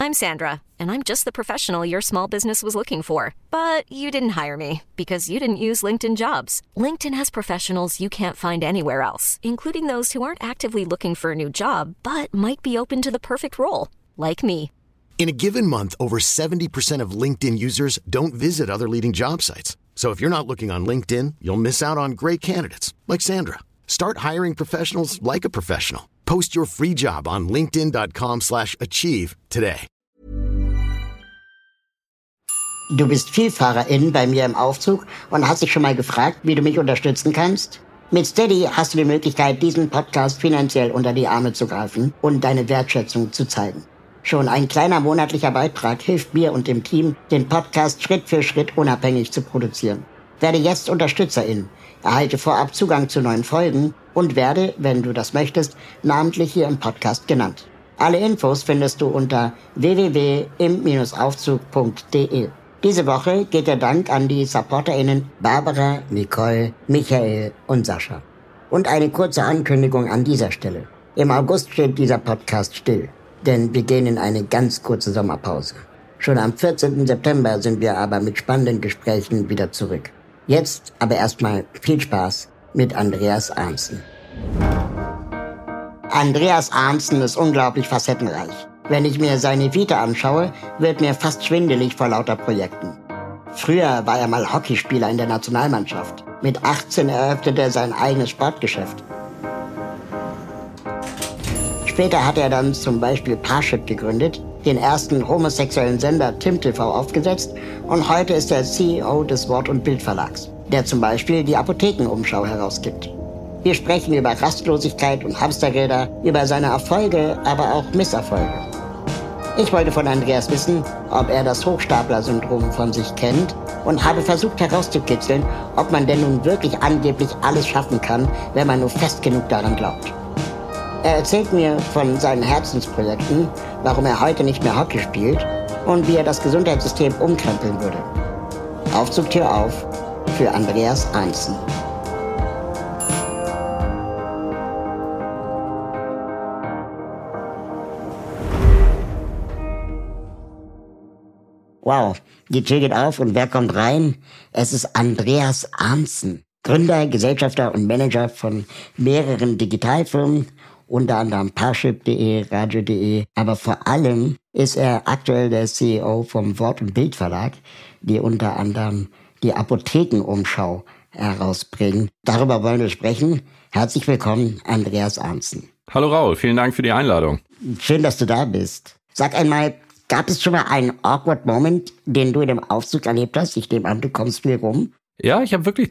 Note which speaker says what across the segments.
Speaker 1: I'm Sandra, and I'm just the professional your small business was looking for. But you didn't hire me because you didn't use LinkedIn Jobs. LinkedIn has professionals you can't find anywhere else, including those who aren't actively looking for a new job, but might be open to the perfect role, like me.
Speaker 2: In a given month, over 70% of LinkedIn users don't visit other leading job sites. So if you're not looking on LinkedIn, you'll miss out on great candidates like Sandra. Start hiring professionals like a professional. Post your free job on linkedin.com/achieve today.
Speaker 3: Du bist Vielfahrerin bei mir im Aufzug und hast dich schon mal gefragt, wie du mich unterstützen kannst? Mit Steady hast du die Möglichkeit, diesen Podcast finanziell unter die Arme zu greifen und deine Wertschätzung zu zeigen. Schon ein kleiner monatlicher Beitrag hilft mir und dem Team, den Podcast Schritt für Schritt unabhängig zu produzieren. Werde jetzt Unterstützerin, erhalte vorab Zugang zu neuen Folgen und werde, wenn du das möchtest, namentlich hier im Podcast genannt. Alle Infos findest du unter www.im-aufzug.de. Diese Woche geht der Dank an die SupporterInnen Barbara, Nicole, Michael und Sascha. Und eine kurze Ankündigung an dieser Stelle. Im August steht dieser Podcast still. Denn wir gehen in eine ganz kurze Sommerpause. Schon am 14. September sind wir aber mit spannenden Gesprächen wieder zurück. Jetzt aber erstmal viel Spaß mit Andreas Arntzen. Andreas Arntzen ist unglaublich facettenreich. Wenn ich mir seine Vita anschaue, wird mir fast schwindelig vor lauter Projekten. Früher war er mal Hockeyspieler in der Nationalmannschaft. Mit 18 eröffnete er sein eigenes Sportgeschäft. Später hat er dann zum Beispiel Parship gegründet, den ersten homosexuellen Sender Tim TV aufgesetzt und heute ist er CEO des Wort- und Bildverlags, der zum Beispiel die Apothekenumschau herausgibt. Wir sprechen über Rastlosigkeit und Hamsterräder, über seine Erfolge, aber auch Misserfolge. Ich wollte von Andreas wissen, ob er das Hochstapler-Syndrom von sich kennt und habe versucht herauszukitzeln, ob man denn nun wirklich angeblich alles schaffen kann, wenn man nur fest genug daran glaubt. Er erzählt mir von seinen Herzensprojekten, warum er heute nicht mehr Hockey spielt und wie er das Gesundheitssystem umkrempeln würde. Aufzugtür auf für Andreas Arntzen. Wow, die Tür geht auf und wer kommt rein? Es ist Andreas Arntzen, Gründer, Gesellschafter und Manager von mehreren Digitalfirmen, unter anderem Parship.de, Radio.de, aber vor allem ist er aktuell der CEO vom Wort- und Bildverlag, die unter anderem die Apothekenumschau herausbringen. Darüber wollen wir sprechen. Herzlich willkommen, Andreas Arntzen.
Speaker 4: Hallo Raul, vielen Dank für die Einladung.
Speaker 3: Schön, dass du da bist. Sag einmal, gab es schon mal einen awkward Moment, den du in dem Aufzug erlebt hast? Ich nehme an, du kommst viel rum.
Speaker 4: Ja, ich habe wirklich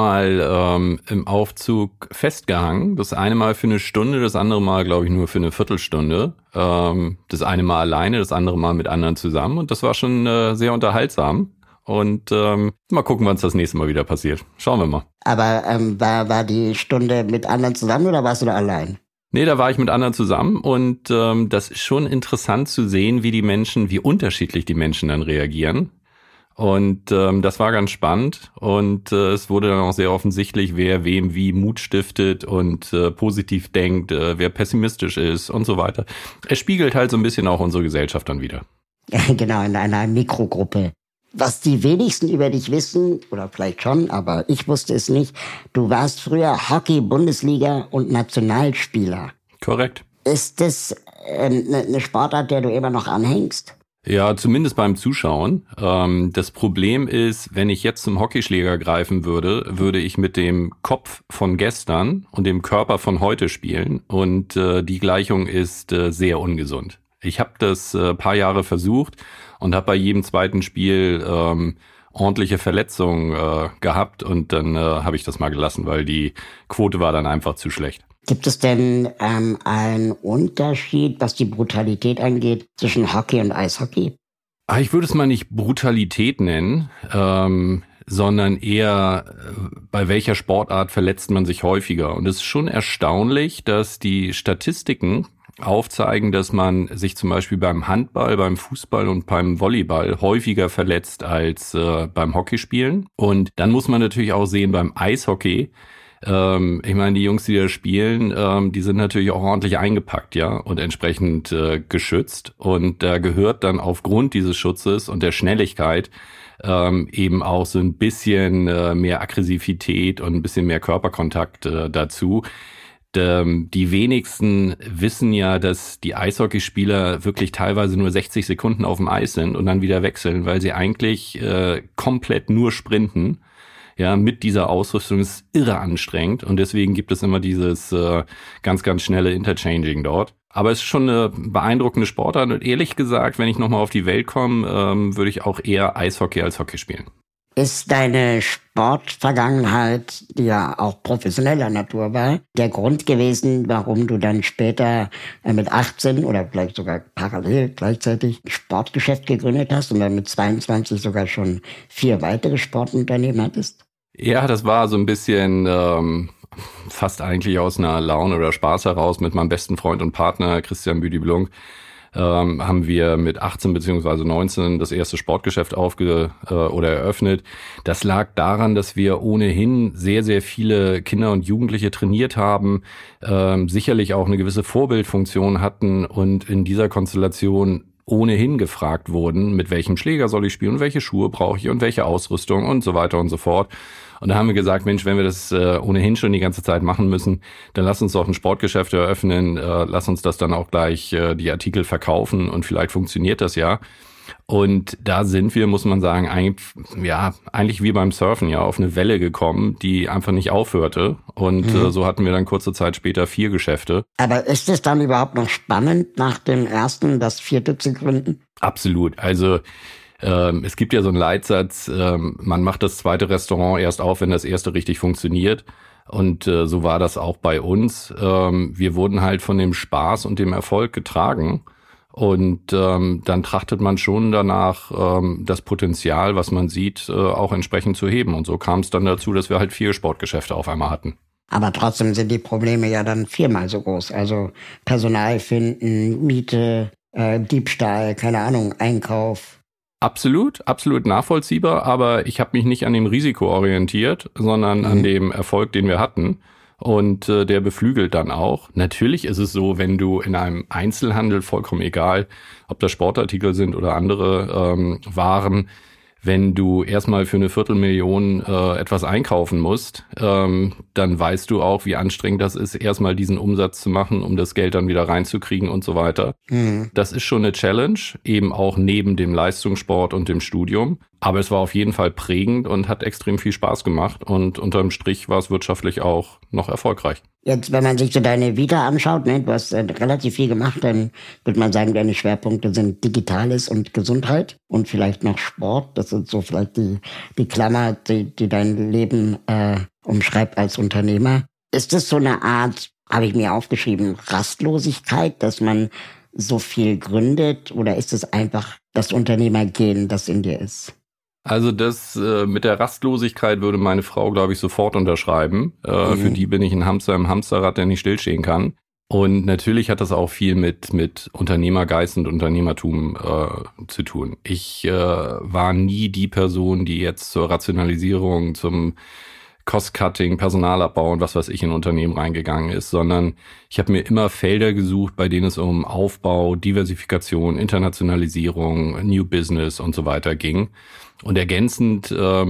Speaker 4: zweimal im Aufzug festgehangen. Das eine Mal für eine Stunde, das andere Mal, glaube ich, nur für eine Viertelstunde. Das eine Mal alleine, das andere Mal mit anderen zusammen. Und das war schon sehr unterhaltsam. Und mal gucken, wann es das nächste Mal wieder passiert. Schauen wir mal.
Speaker 3: Aber war die Stunde mit anderen zusammen oder warst du da allein?
Speaker 4: Nee, da war ich mit anderen zusammen. Und das ist schon interessant zu sehen, wie unterschiedlich die Menschen dann reagieren. Und das war ganz spannend und es wurde dann auch sehr offensichtlich, wer wem wie Mut stiftet und positiv denkt, wer pessimistisch ist und so weiter. Es spiegelt halt so ein bisschen auch unsere Gesellschaft dann wieder.
Speaker 3: Genau, in einer Mikrogruppe. Was die wenigsten über dich wissen, oder vielleicht schon, aber ich wusste es nicht, du warst früher Hockey-Bundesliga- und Nationalspieler.
Speaker 4: Korrekt.
Speaker 3: Ist das eine Sportart, der du immer noch anhängst?
Speaker 4: Ja, zumindest beim Zuschauen. Das Problem ist, wenn ich jetzt zum Hockeyschläger greifen würde ich mit dem Kopf von gestern und dem Körper von heute spielen. Und die Gleichung ist sehr ungesund. Ich habe das paar Jahre versucht und habe bei jedem zweiten Spiel ordentliche Verletzungen gehabt. Und dann habe ich das mal gelassen, weil die Quote war dann einfach zu schlecht.
Speaker 3: Gibt es denn einen Unterschied, was die Brutalität angeht, zwischen Hockey und Eishockey?
Speaker 4: Ich würde es mal nicht Brutalität nennen, sondern eher, bei welcher Sportart verletzt man sich häufiger. Und es ist schon erstaunlich, dass die Statistiken aufzeigen, dass man sich zum Beispiel beim Handball, beim Fußball und beim Volleyball häufiger verletzt als beim Hockeyspielen. Und dann muss man natürlich auch sehen, beim Eishockey Ich meine, die Jungs, die da spielen, die sind natürlich auch ordentlich eingepackt, ja, und entsprechend geschützt. Und da gehört dann aufgrund dieses Schutzes und der Schnelligkeit eben auch so ein bisschen mehr Aggressivität und ein bisschen mehr Körperkontakt dazu. Die wenigsten wissen ja, dass die Eishockeyspieler wirklich teilweise nur 60 Sekunden auf dem Eis sind und dann wieder wechseln, weil sie eigentlich komplett nur sprinten. Ja, mit dieser Ausrüstung ist irre anstrengend und deswegen gibt es immer dieses ganz, ganz schnelle Interchanging dort. Aber es ist schon eine beeindruckende Sportart und ehrlich gesagt, wenn ich nochmal auf die Welt komme, würde ich auch eher Eishockey als Hockey spielen.
Speaker 3: Ist deine Sportvergangenheit, die ja auch professioneller Natur war, der Grund gewesen, warum du dann später mit 18 oder vielleicht sogar parallel gleichzeitig ein Sportgeschäft gegründet hast und dann mit 22 sogar schon 4 weitere Sportunternehmen hattest?
Speaker 4: Ja, das war so ein bisschen fast eigentlich aus einer Laune oder Spaß heraus mit meinem besten Freund und Partner Christian Büdi-Blunk. Haben wir mit 18 bzw. 19 das erste Sportgeschäft eröffnet. Das lag daran, dass wir ohnehin sehr, sehr viele Kinder und Jugendliche trainiert haben, sicherlich auch eine gewisse Vorbildfunktion hatten und in dieser Konstellation ohnehin gefragt wurden, mit welchem Schläger soll ich spielen und welche Schuhe brauche ich und welche Ausrüstung und so weiter und so fort. Und da haben wir gesagt, Mensch, wenn wir das ohnehin schon die ganze Zeit machen müssen, dann lass uns doch ein Sportgeschäft eröffnen, lass uns das dann auch gleich die Artikel verkaufen und vielleicht funktioniert das ja. Und da sind wir, muss man sagen, eigentlich wie beim Surfen ja auf eine Welle gekommen, die einfach nicht aufhörte. Und so hatten wir dann kurze Zeit später 4 Geschäfte.
Speaker 3: Aber ist es dann überhaupt noch spannend, nach dem ersten das 4. zu gründen?
Speaker 4: Absolut. Also es gibt ja so einen Leitsatz, man macht das 2. Restaurant erst auf, wenn das erste richtig funktioniert. Und so war das auch bei uns. Wir wurden halt von dem Spaß und dem Erfolg getragen. Und dann trachtet man schon danach, das Potenzial, was man sieht, auch entsprechend zu heben. Und so kam es dann dazu, dass wir halt 4 Sportgeschäfte auf einmal hatten.
Speaker 3: Aber trotzdem sind die Probleme ja dann 4-mal so groß. Also Personal finden, Miete, Diebstahl, keine Ahnung, Einkauf.
Speaker 4: Absolut nachvollziehbar. Aber ich habe mich nicht an dem Risiko orientiert, sondern an dem Erfolg, den wir hatten. Und der beflügelt dann auch. Natürlich ist es so, wenn du in einem Einzelhandel, vollkommen egal, ob das Sportartikel sind oder andere Waren, wenn du erstmal für eine 250.000 etwas einkaufen musst, dann weißt du auch, wie anstrengend das ist, erstmal diesen Umsatz zu machen, um das Geld dann wieder reinzukriegen und so weiter. Das ist schon eine Challenge, eben auch neben dem Leistungssport und dem Studium. Aber es war auf jeden Fall prägend und hat extrem viel Spaß gemacht. Und unterm Strich war es wirtschaftlich auch noch erfolgreich.
Speaker 3: Jetzt, wenn man sich so deine Vita anschaut, ne, du hast relativ viel gemacht, dann würde man sagen, deine Schwerpunkte sind Digitales und Gesundheit und vielleicht noch Sport. Das sind so vielleicht die Klammer, die dein Leben umschreibt als Unternehmer. Ist das so eine Art, habe ich mir aufgeschrieben, Rastlosigkeit, dass man so viel gründet? Oder ist es einfach das Unternehmergehen, das in dir ist?
Speaker 4: Also das mit der Rastlosigkeit würde meine Frau, glaube ich, sofort unterschreiben. Für die bin ich ein Hamster im Hamsterrad, der nicht stillstehen kann. Und natürlich hat das auch viel mit Unternehmergeist und Unternehmertum zu tun. Ich war nie die Person, die jetzt zur Rationalisierung, zum Cost-Cutting, Personalabbau und was weiß ich in Unternehmen reingegangen ist, sondern ich habe mir immer Felder gesucht, bei denen es um Aufbau, Diversifikation, Internationalisierung, New Business und so weiter ging. Und ergänzend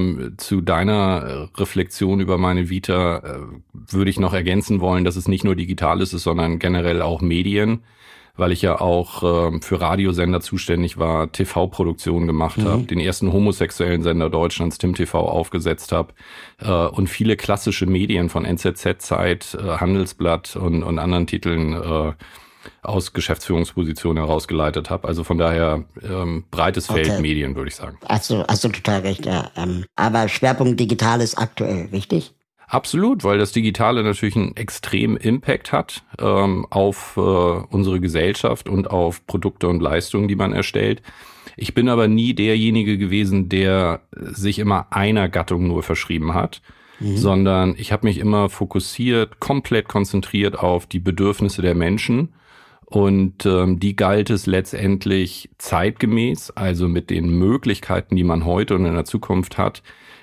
Speaker 4: zu deiner Reflexion über meine Vita würde ich noch ergänzen wollen, dass es nicht nur Digitales ist, sondern generell auch Medien, weil ich ja auch für Radiosender zuständig war, TV-Produktionen gemacht habe, den ersten homosexuellen Sender Deutschlands, TimTV, aufgesetzt habe und viele klassische Medien von NZZ-Zeit, Handelsblatt und anderen Titeln aus Geschäftsführungspositionen herausgeleitet habe. Also von daher breites Feld Medien, würde ich sagen.
Speaker 3: Hast du total recht, ja. Aber Schwerpunkt digital ist aktuell, richtig?
Speaker 4: Absolut, weil das Digitale natürlich einen extremen Impact hat auf unsere Gesellschaft und auf Produkte und Leistungen, die man erstellt. Ich bin aber nie derjenige gewesen, der sich immer einer Gattung nur verschrieben hat, sondern ich habe mich immer fokussiert, komplett konzentriert auf die Bedürfnisse der Menschen Und die galt es letztendlich zeitgemäß, also mit den Möglichkeiten, die man heute und in der Zukunft hat,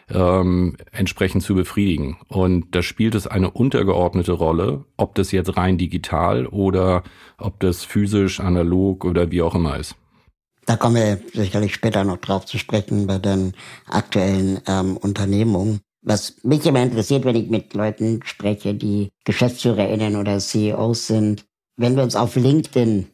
Speaker 4: entsprechend zu befriedigen. Und da spielt es eine untergeordnete Rolle, ob das jetzt rein digital oder ob das physisch, analog oder wie auch immer ist.
Speaker 3: Da kommen wir sicherlich später noch drauf zu sprechen bei den aktuellen Unternehmungen. Was mich immer interessiert, wenn ich mit Leuten spreche, die GeschäftsführerInnen oder CEOs sind, wenn wir uns auf LinkedIn,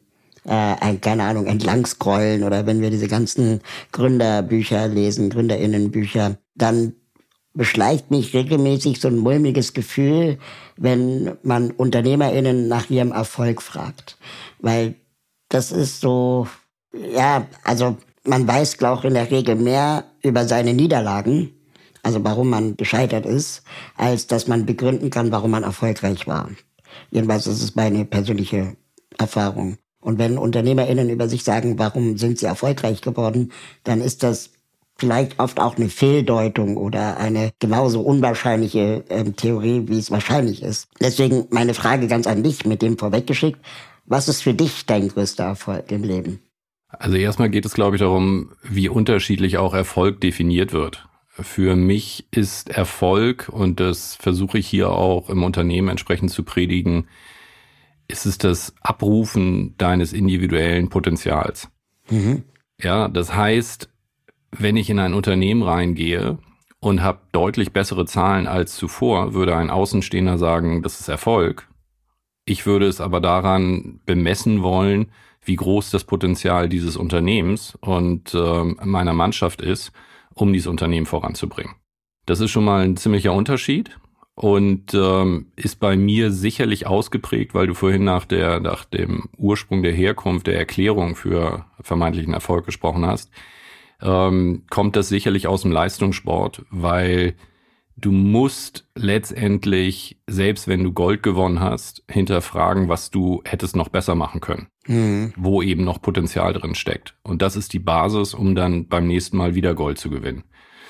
Speaker 3: keine Ahnung, entlang scrollen oder wenn wir diese ganzen Gründerbücher lesen, GründerInnenbücher, dann beschleicht mich regelmäßig so ein mulmiges Gefühl, wenn man UnternehmerInnen nach ihrem Erfolg fragt. Weil das ist so, ja, also man weiß, glaube ich, in der Regel mehr über seine Niederlagen, also warum man gescheitert ist, als dass man begründen kann, warum man erfolgreich war. Jedenfalls ist es meine persönliche Erfahrung. Und wenn UnternehmerInnen über sich sagen, warum sind sie erfolgreich geworden, dann ist das vielleicht oft auch eine Fehldeutung oder eine genauso unwahrscheinliche Theorie, wie es wahrscheinlich ist. Deswegen meine Frage ganz an dich, mit dem vorweggeschickt. Was ist für dich dein größter Erfolg im Leben?
Speaker 4: Also erstmal geht es, glaube ich, darum, wie unterschiedlich auch Erfolg definiert wird. Für mich ist Erfolg, und das versuche ich hier auch im Unternehmen entsprechend zu predigen, ist es das Abrufen deines individuellen Potenzials. Mhm. Ja, das heißt, wenn ich in ein Unternehmen reingehe und habe deutlich bessere Zahlen als zuvor, würde ein Außenstehender sagen, das ist Erfolg. Ich würde es aber daran bemessen wollen, wie groß das Potenzial dieses Unternehmens und meiner Mannschaft ist, um dieses Unternehmen voranzubringen. Das ist schon mal ein ziemlicher Unterschied und ist bei mir sicherlich ausgeprägt, weil du vorhin nach dem Ursprung der Herkunft, der Erklärung für vermeintlichen Erfolg gesprochen hast, kommt das sicherlich aus dem Leistungssport, weil du musst letztendlich, selbst wenn du Gold gewonnen hast, hinterfragen, was du hättest noch besser machen können, wo eben noch Potenzial drin steckt. Und das ist die Basis, um dann beim nächsten Mal wieder Gold zu gewinnen.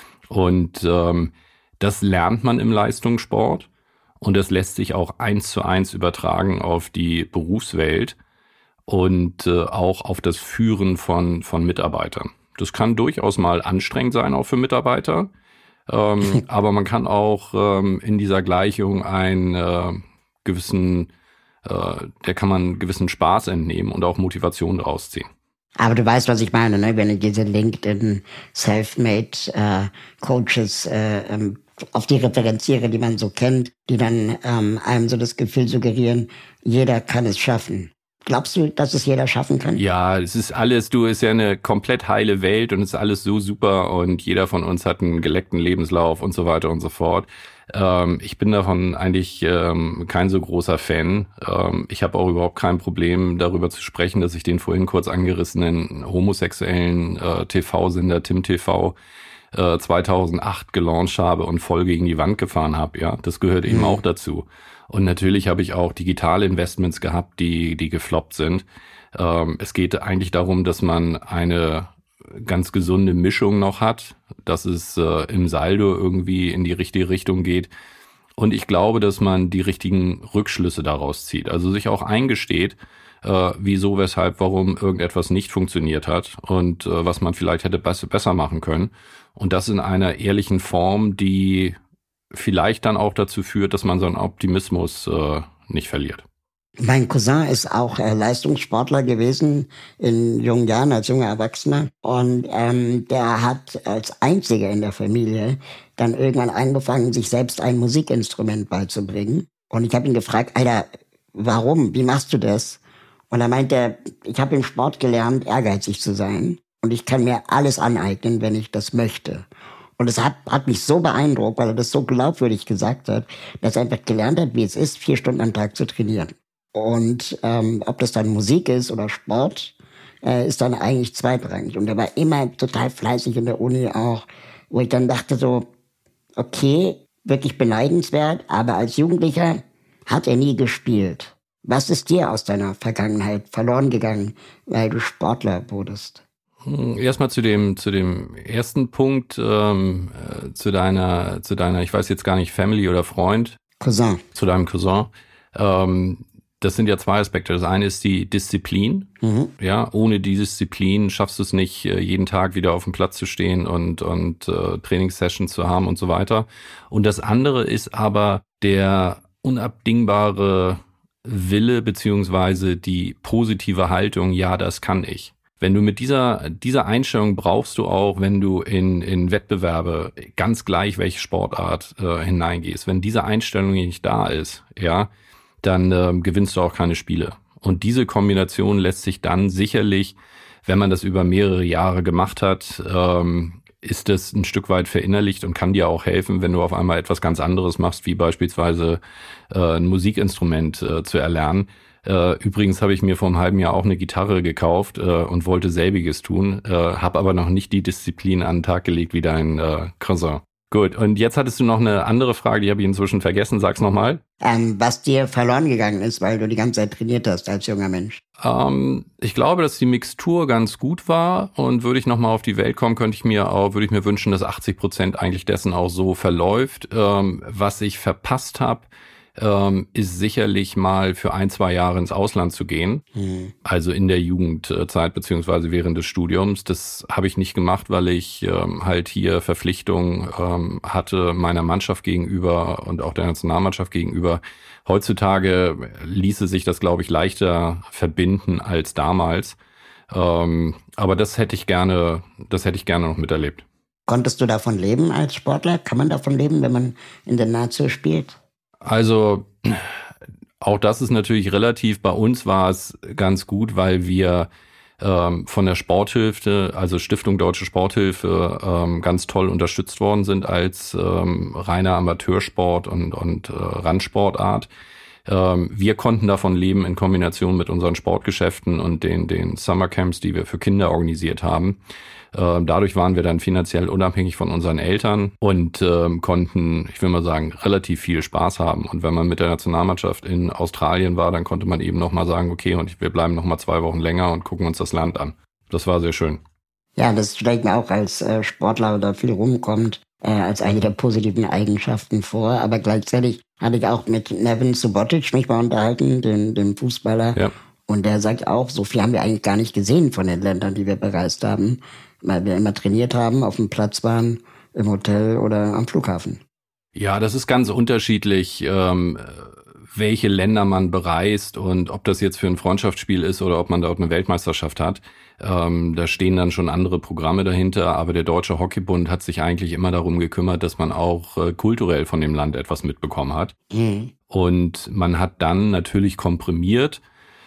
Speaker 4: Und das lernt man im Leistungssport und das lässt sich auch 1:1 übertragen auf die Berufswelt und auch auf das Führen von Mitarbeitern. Das kann durchaus mal anstrengend sein, auch für Mitarbeiter. Aber man kann auch in dieser Gleichung der kann man gewissen Spaß entnehmen und auch Motivation daraus ziehen.
Speaker 3: Aber du weißt, was ich meine, ne? Wenn ich diese LinkedIn Selfmade Coaches auf die referenziere, die man so kennt, die dann einem so das Gefühl suggerieren, jeder kann es schaffen. Glaubst du, dass es jeder schaffen kann?
Speaker 4: Ja, es ist alles, ist ja eine komplett heile Welt und es ist alles so super und jeder von uns hat einen geleckten Lebenslauf und so weiter und so fort. Ich bin davon eigentlich kein so großer Fan. Ich habe auch überhaupt kein Problem, darüber zu sprechen, dass ich den vorhin kurz angerissenen homosexuellen TV-Sender Tim TV 2008 gelauncht habe und voll gegen die Wand gefahren habe. Ja, das gehört eben auch dazu. Und natürlich habe ich auch digitale Investments gehabt, die gefloppt sind. Es geht eigentlich darum, dass man eine ganz gesunde Mischung noch hat, dass es im Saldo irgendwie in die richtige Richtung geht. Und ich glaube, dass man die richtigen Rückschlüsse daraus zieht. Also sich auch eingesteht, wieso, weshalb, warum irgendetwas nicht funktioniert hat und was man vielleicht hätte besser machen können. Und das in einer ehrlichen Form, die vielleicht dann auch dazu führt, dass man seinen Optimismus nicht verliert.
Speaker 3: Mein Cousin ist auch Leistungssportler gewesen in jungen Jahren, als junger Erwachsener. Und der hat als einziger in der Familie dann irgendwann angefangen, sich selbst ein Musikinstrument beizubringen. Und ich habe ihn gefragt, Alter, warum? Wie machst du das? Und er meinte, ich habe im Sport gelernt, ehrgeizig zu sein. Und ich kann mir alles aneignen, wenn ich das möchte. Und es hat mich so beeindruckt, weil er das so glaubwürdig gesagt hat, dass er einfach gelernt hat, wie es ist, 4 Stunden am Tag zu trainieren. Und ob das dann Musik ist oder Sport, ist dann eigentlich zweitrangig. Und er war immer total fleißig in der Uni auch, wo ich dann dachte so, okay, wirklich beneidenswert, aber als Jugendlicher hat er nie gespielt. Was ist dir aus deiner Vergangenheit verloren gegangen, weil du Sportler wurdest?
Speaker 4: Erstmal zu dem ersten Punkt, zu deiner, ich weiß jetzt gar nicht, Family oder Freund.
Speaker 3: Cousin.
Speaker 4: Zu deinem Cousin. das sind ja zwei Aspekte. Das eine ist die Disziplin. Ja, ohne die Disziplin schaffst du es nicht, jeden Tag wieder auf dem Platz zu stehen und Trainingssessions zu haben und so weiter. Und das andere ist aber der unabdingbare Wille beziehungsweise die positive Haltung, ja, das kann ich. Wenn du mit dieser Einstellung brauchst du auch, wenn du in Wettbewerbe, ganz gleich welche Sportart hineingehst, wenn diese Einstellung nicht da ist, ja, dann gewinnst du auch keine Spiele. Und diese Kombination lässt sich dann sicherlich, wenn man das über mehrere Jahre gemacht hat, ist das ein Stück weit verinnerlicht und kann dir auch helfen, wenn du auf einmal etwas ganz anderes machst, wie beispielsweise ein Musikinstrument zu erlernen. Übrigens habe ich mir vor einem halben Jahr auch eine Gitarre gekauft und wollte selbiges tun, habe aber noch nicht die Disziplin an den Tag gelegt wie dein Cousin. Gut, und jetzt hattest du noch eine andere Frage, die habe ich inzwischen vergessen. Sag's nochmal.
Speaker 3: Was dir verloren gegangen ist, weil du die ganze Zeit trainiert hast als junger Mensch.
Speaker 4: Ich glaube, dass die Mixtur ganz gut war, und würde ich nochmal auf die Welt kommen, würde ich mir wünschen, dass 80% eigentlich dessen auch so verläuft. Was ich verpasst habe, ist sicherlich mal für 1-2 Jahre ins Ausland zu gehen. Also in der Jugendzeit beziehungsweise während des Studiums. Das habe ich nicht gemacht, weil ich halt hier Verpflichtungen hatte meiner Mannschaft gegenüber und auch der Nationalmannschaft gegenüber. Heutzutage ließe sich das, glaube ich, leichter verbinden als damals. Aber das hätte ich gerne noch miterlebt.
Speaker 3: Konntest du davon leben als Sportler? Kann man davon leben, wenn man in der Nazio spielt?
Speaker 4: Also auch das ist natürlich relativ. Bei uns war es ganz gut, weil wir von der Sporthilfe, also Stiftung Deutsche Sporthilfe, ganz toll unterstützt worden sind als reiner Amateursport und Randsportart. Wir konnten davon leben in Kombination mit unseren Sportgeschäften und den Summercamps, die wir für Kinder organisiert haben. Dadurch waren wir dann finanziell unabhängig von unseren Eltern und konnten, ich will mal sagen, relativ viel Spaß haben. Und wenn man mit der Nationalmannschaft in Australien war, dann konnte man eben nochmal sagen, okay, und wir bleiben nochmal 2 Wochen länger und gucken uns das Land an. Das war sehr schön.
Speaker 3: Ja, das stellt mir auch als Sportler, der viel rumkommt, als eine der positiven Eigenschaften vor. Aber gleichzeitig hatte ich auch mit Neven Subotic mich mal unterhalten, dem Fußballer. Ja. Und der sagt auch, so viel haben wir eigentlich gar nicht gesehen von den Ländern, die wir bereist haben, weil wir immer trainiert haben, auf dem Platz waren, im Hotel oder am Flughafen.
Speaker 4: Ja, das ist ganz unterschiedlich, welche Länder man bereist und ob das jetzt für ein Freundschaftsspiel ist oder ob man dort eine Weltmeisterschaft hat. Da stehen dann schon andere Programme dahinter, aber der Deutsche Hockeybund hat sich eigentlich immer darum gekümmert, dass man auch kulturell von dem Land etwas mitbekommen hat. Und man hat dann natürlich komprimiert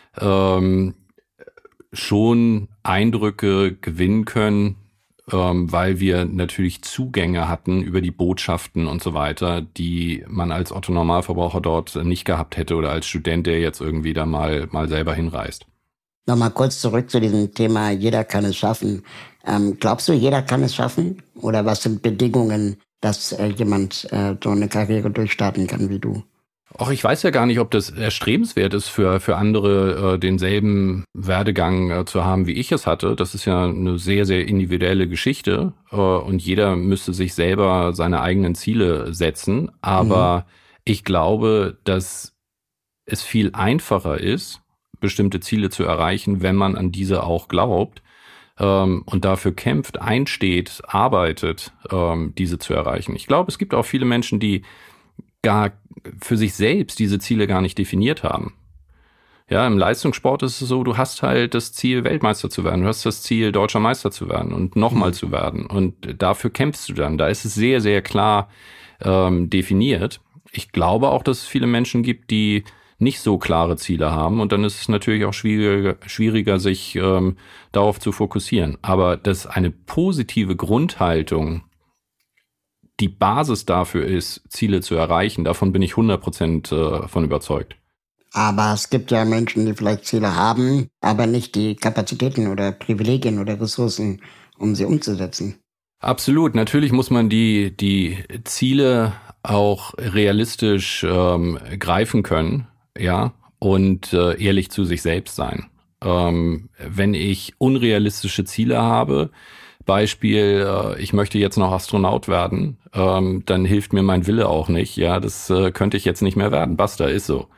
Speaker 4: schon Eindrücke gewinnen können, weil wir natürlich Zugänge hatten über die Botschaften und so weiter, die man als Otto-Normalverbraucher dort nicht gehabt hätte oder als Student, der jetzt irgendwie da mal selber hinreist.
Speaker 3: Nochmal kurz zurück zu diesem Thema, jeder kann es schaffen. Glaubst du, jeder kann es schaffen? Oder was sind Bedingungen, dass jemand so eine Karriere durchstarten kann wie du?
Speaker 4: Auch ich weiß ja gar nicht, ob das erstrebenswert ist für andere, denselben Werdegang zu haben, wie ich es hatte. Das ist ja eine sehr, sehr individuelle Geschichte und jeder müsste sich selber seine eigenen Ziele setzen. Aber ich glaube, dass es viel einfacher ist, bestimmte Ziele zu erreichen, wenn man an diese auch glaubt und dafür kämpft, einsteht, arbeitet, diese zu erreichen. Ich glaube, es gibt auch viele Menschen, die gar für sich selbst diese Ziele gar nicht definiert haben. Ja, im Leistungssport ist es so, du hast halt das Ziel, Weltmeister zu werden, du hast das Ziel, deutscher Meister zu werden und nochmal zu werden und dafür kämpfst du dann. Da ist es sehr, sehr klar definiert. Ich glaube auch, dass es viele Menschen gibt, die nicht so klare Ziele haben und dann ist es natürlich auch schwieriger sich darauf zu fokussieren. Aber dass eine positive Grundhaltung die Basis dafür ist, Ziele zu erreichen, davon bin ich 100% von überzeugt.
Speaker 3: Aber es gibt ja Menschen, die vielleicht Ziele haben, aber nicht die Kapazitäten oder Privilegien oder Ressourcen, um sie umzusetzen.
Speaker 4: Absolut. Natürlich muss man die Ziele auch realistisch greifen können, ja, und ehrlich zu sich selbst sein. Wenn ich unrealistische Ziele habe, Beispiel, ich möchte jetzt noch Astronaut werden, dann hilft mir mein Wille auch nicht. Ja, das könnte ich jetzt nicht mehr werden. Basta, ist so.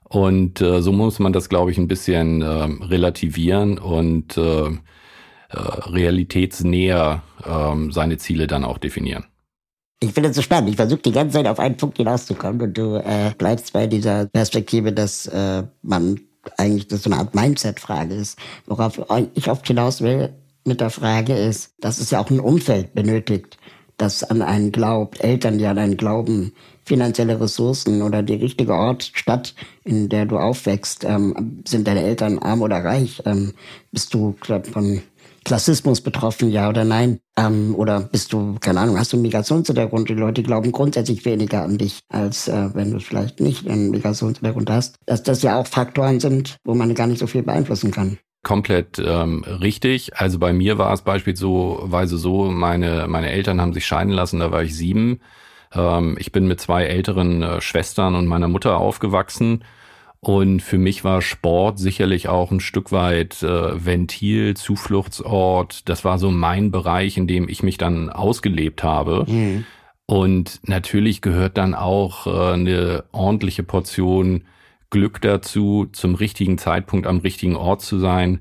Speaker 4: Und so muss man das, glaube ich, ein bisschen relativieren und realitätsnäher seine Ziele dann auch definieren.
Speaker 3: Ich finde es so spannend. Ich versuche die ganze Zeit auf einen Punkt hinauszukommen und du bleibst bei dieser Perspektive, dass man eigentlich das so eine Art Mindset-Frage ist. Worauf ich oft hinaus will mit der Frage ist, dass es ja auch ein Umfeld benötigt, das an einen glaubt, Eltern, die an einen glauben, finanzielle Ressourcen oder die richtige Ort, Stadt, in der du aufwächst. Sind deine Eltern arm oder reich? Bist du von Klassismus betroffen, ja oder nein? Oder bist du, keine Ahnung, hast du einen Migrationshintergrund? Die Leute glauben grundsätzlich weniger an dich, als wenn du vielleicht nicht einen Migrationshintergrund hast. Dass das ja auch Faktoren sind, wo man gar nicht so viel beeinflussen kann.
Speaker 4: Komplett richtig. Also bei mir war es beispielsweise so, meine Eltern haben sich scheiden lassen, da war ich 7. Ich bin mit 2 älteren Schwestern und meiner Mutter aufgewachsen. Und für mich war Sport sicherlich auch ein Stück weit Ventil, Zufluchtsort. Das war so mein Bereich, in dem ich mich dann ausgelebt habe. Mhm. Und natürlich gehört dann auch eine ordentliche Portion Glück dazu, zum richtigen Zeitpunkt am richtigen Ort zu sein.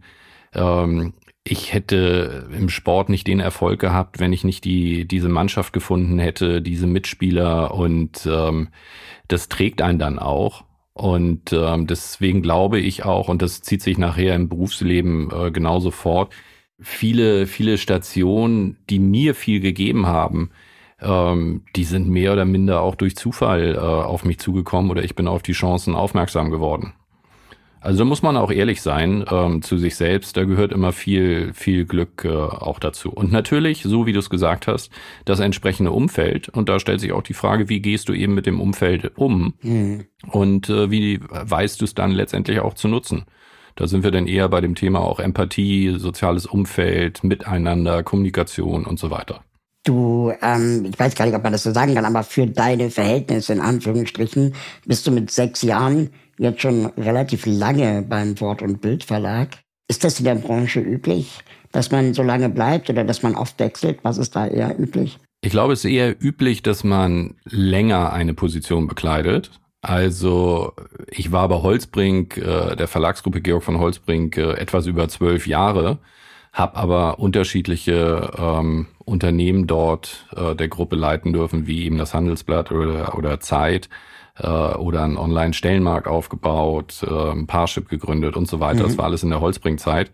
Speaker 4: Ich hätte im Sport nicht den Erfolg gehabt, wenn ich nicht diese Mannschaft gefunden hätte, diese Mitspieler, und das trägt einen dann auch. Und deswegen glaube ich auch, und das zieht sich nachher im Berufsleben genauso fort, viele Stationen, die mir viel gegeben haben, die sind mehr oder minder auch durch Zufall auf mich zugekommen oder ich bin auf die Chancen aufmerksam geworden. Also da muss man auch ehrlich sein zu sich selbst, da gehört immer viel Glück auch dazu. Und natürlich, so wie du es gesagt hast, das entsprechende Umfeld. Und da stellt sich auch die Frage, wie gehst du eben mit dem Umfeld um? Mhm. Und wie weißt du es dann letztendlich auch zu nutzen? Da sind wir dann eher bei dem Thema auch Empathie, soziales Umfeld, Miteinander, Kommunikation und so weiter.
Speaker 3: Du, ich weiß gar nicht, ob man das so sagen kann, aber für deine Verhältnisse, in Anführungsstrichen, bist du mit 6 Jahren jetzt schon relativ lange beim Wort- und Bildverlag. Ist das in der Branche üblich, dass man so lange bleibt oder dass man oft wechselt? Was ist da eher üblich?
Speaker 4: Ich glaube, es ist eher üblich, dass man länger eine Position bekleidet. Also ich war bei Holzbrink, der Verlagsgruppe Georg von Holzbrink, etwas über 12 Jahre. Habe aber unterschiedliche Unternehmen dort der Gruppe leiten dürfen, wie eben das Handelsblatt oder Zeit oder einen Online-Stellenmarkt aufgebaut, Parship gegründet und so weiter. Mhm. Das war alles in der Holzbrink-Zeit.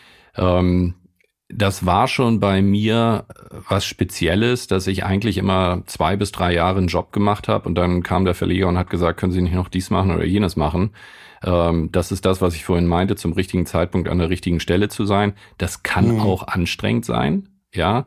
Speaker 4: Das war schon bei mir was Spezielles, dass ich eigentlich immer 2 bis 3 Jahre einen Job gemacht habe und dann kam der Verleger und hat gesagt, können Sie nicht noch dies machen oder jenes machen. Das ist das, was ich vorhin meinte, zum richtigen Zeitpunkt an der richtigen Stelle zu sein. Das kann auch anstrengend sein, ja.